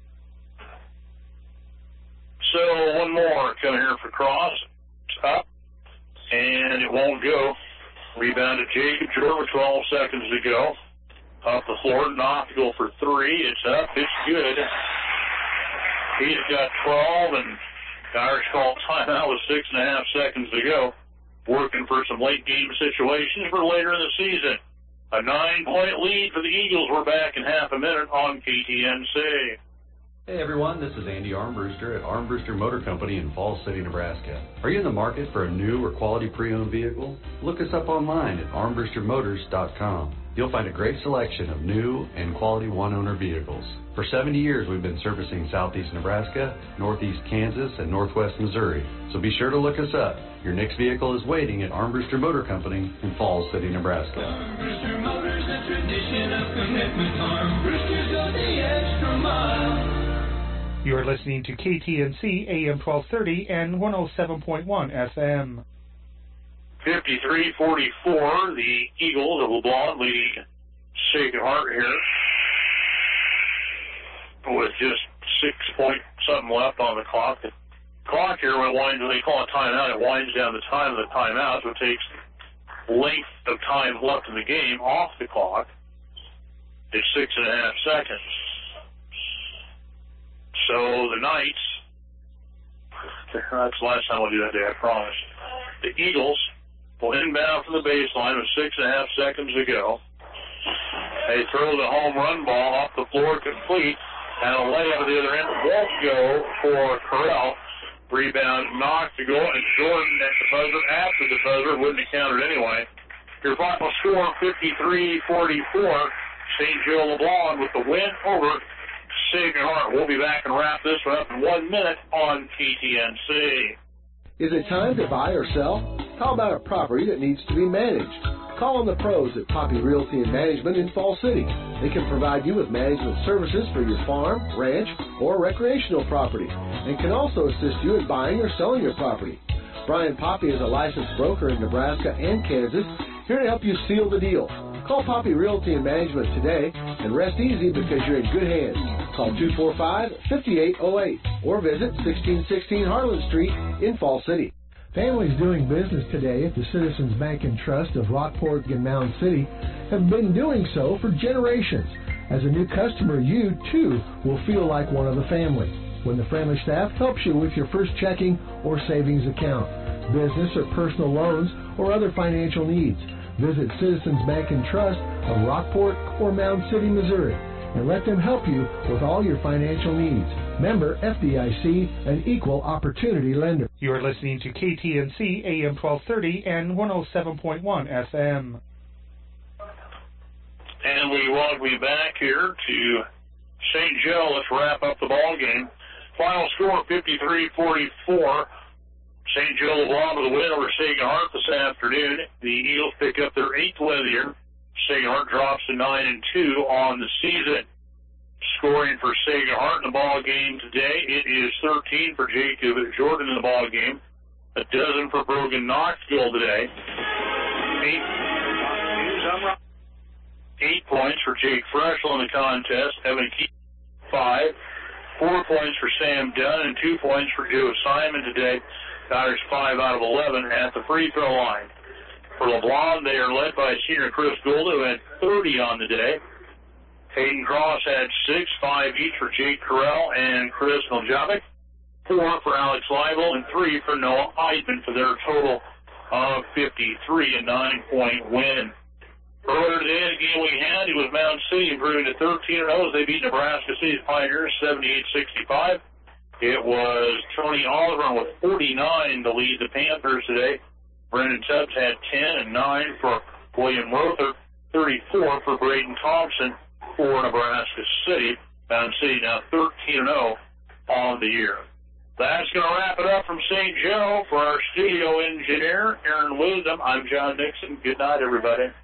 So one more coming here for Cross. It's up, and it won't go. Rebound to Jacob Jordan with twelve seconds to go. Off the floor, Noctigal for three. It's up, it's good. He's got twelve, and the Irish call timeout with six and a half seconds to go. Working for some late game situations for later in the season. A nine-point lead for the Eagles. We're back in half a minute on K T N C. Hey everyone, this is Andy Armbruster at Armbruster Motor Company in Falls City, Nebraska. Are you in the market for a new or quality pre-owned vehicle? Look us up online at armbruster motors dot com. You'll find a great selection of new and quality one-owner vehicles. For seventy years, we've been servicing southeast Nebraska, northeast Kansas, and northwest Missouri. So be sure to look us up. Your next vehicle is waiting at Armbruster Motor Company in Falls City, Nebraska. Armbruster Motors, a tradition of commitment. Armbruster, go the extra mile. You are listening to K T N C A M twelve thirty and one oh seven point one F M. fifty-three forty-four, the Eagles of LeBlanc leading Sacred Heart here with just six point something left on the clock. The clock here, when it winds, when they call a timeout, it winds down the time of the timeout, so it takes length of time left in the game off the clock. It's six and a half seconds. So the Knights, that's the last time we'll do that day, I promise. The Eagles will inbound from the baseline with six and a half seconds to go. They throw the home run ball off the floor complete, and a layup at the other end won't go for Corral. Rebound knocked to go, and Jordan at the buzzer, after the buzzer, wouldn't have counted anyway. Your final score, fifty-three forty-four. Saint Joe LeBlanc with the win over Sacred Heart. We'll be back and wrap this one up in one minute on K T N C. Is it time to buy or sell? How about a property that needs to be managed? Call on the pros at Poppy Realty and Management in Fall City. They can provide you with management services for your farm, ranch, or recreational property, and can also assist you in buying or selling your property. Brian Poppy is a licensed broker in Nebraska and Kansas, here to help you seal the deal. Call Poppy Realty and Management today and rest easy because you're in good hands. Call two four five, five eight zero eight or visit sixteen sixteen Harlan Street in Fall City. Families doing business today at the Citizens Bank and Trust of Rockport and Mound City have been doing so for generations. As a new customer, you, too, will feel like one of the family when the friendly staff helps you with your first checking or savings account, business or personal loans, or other financial needs. Visit Citizens Bank and Trust of Rockport or Mound City, Missouri, and let them help you with all your financial needs. Member F D I C, an equal opportunity lender. You are listening to K T N C A M twelve thirty and one oh seven point one F M. And we welcome you back here to Saint Joe. Let's wrap up the ball game. Final score, fifty-three forty-four. Saint Joe LeBlanc with a win over Sacred Heart this afternoon. The Eagles pick up their eighth win of the year. Sacred Heart drops to nine and two on the season. Scoring for Sacred Heart in the ball game today, it is thirteen for Jacob Jordan in the ball game, a dozen for Brogan Knoxville today. Eight, eight points for Jake Freschel in the contest. Evan Key, five. Four points for Sam Dunn and two points for Joe Simon today. Tigers five out of eleven at the free throw line. For LeBlanc, they are led by senior Chris Gould, who had thirty on the day. Hayden Cross had six, five each for Jake Corral and Chris Miljovic, four for Alex Leibel, and three for Noah Eidman for their total of fifty-three, a nine-point win. Earlier today, the game we had, it was Mound City improving to thirteen and oh as they beat Nebraska City's Pioneers seventy-eight sixty-five. It was Tony Oliver with forty-nine to lead the Panthers today. Brendan Tubbs had ten and nine for William Rother, thirty-four for Braden Thompson for Nebraska City. Mound City now thirteen and oh on the year. That's going to wrap it up from Saint Joe. For our studio engineer, Aaron Wisdom, I'm John Nixon. Good night, everybody.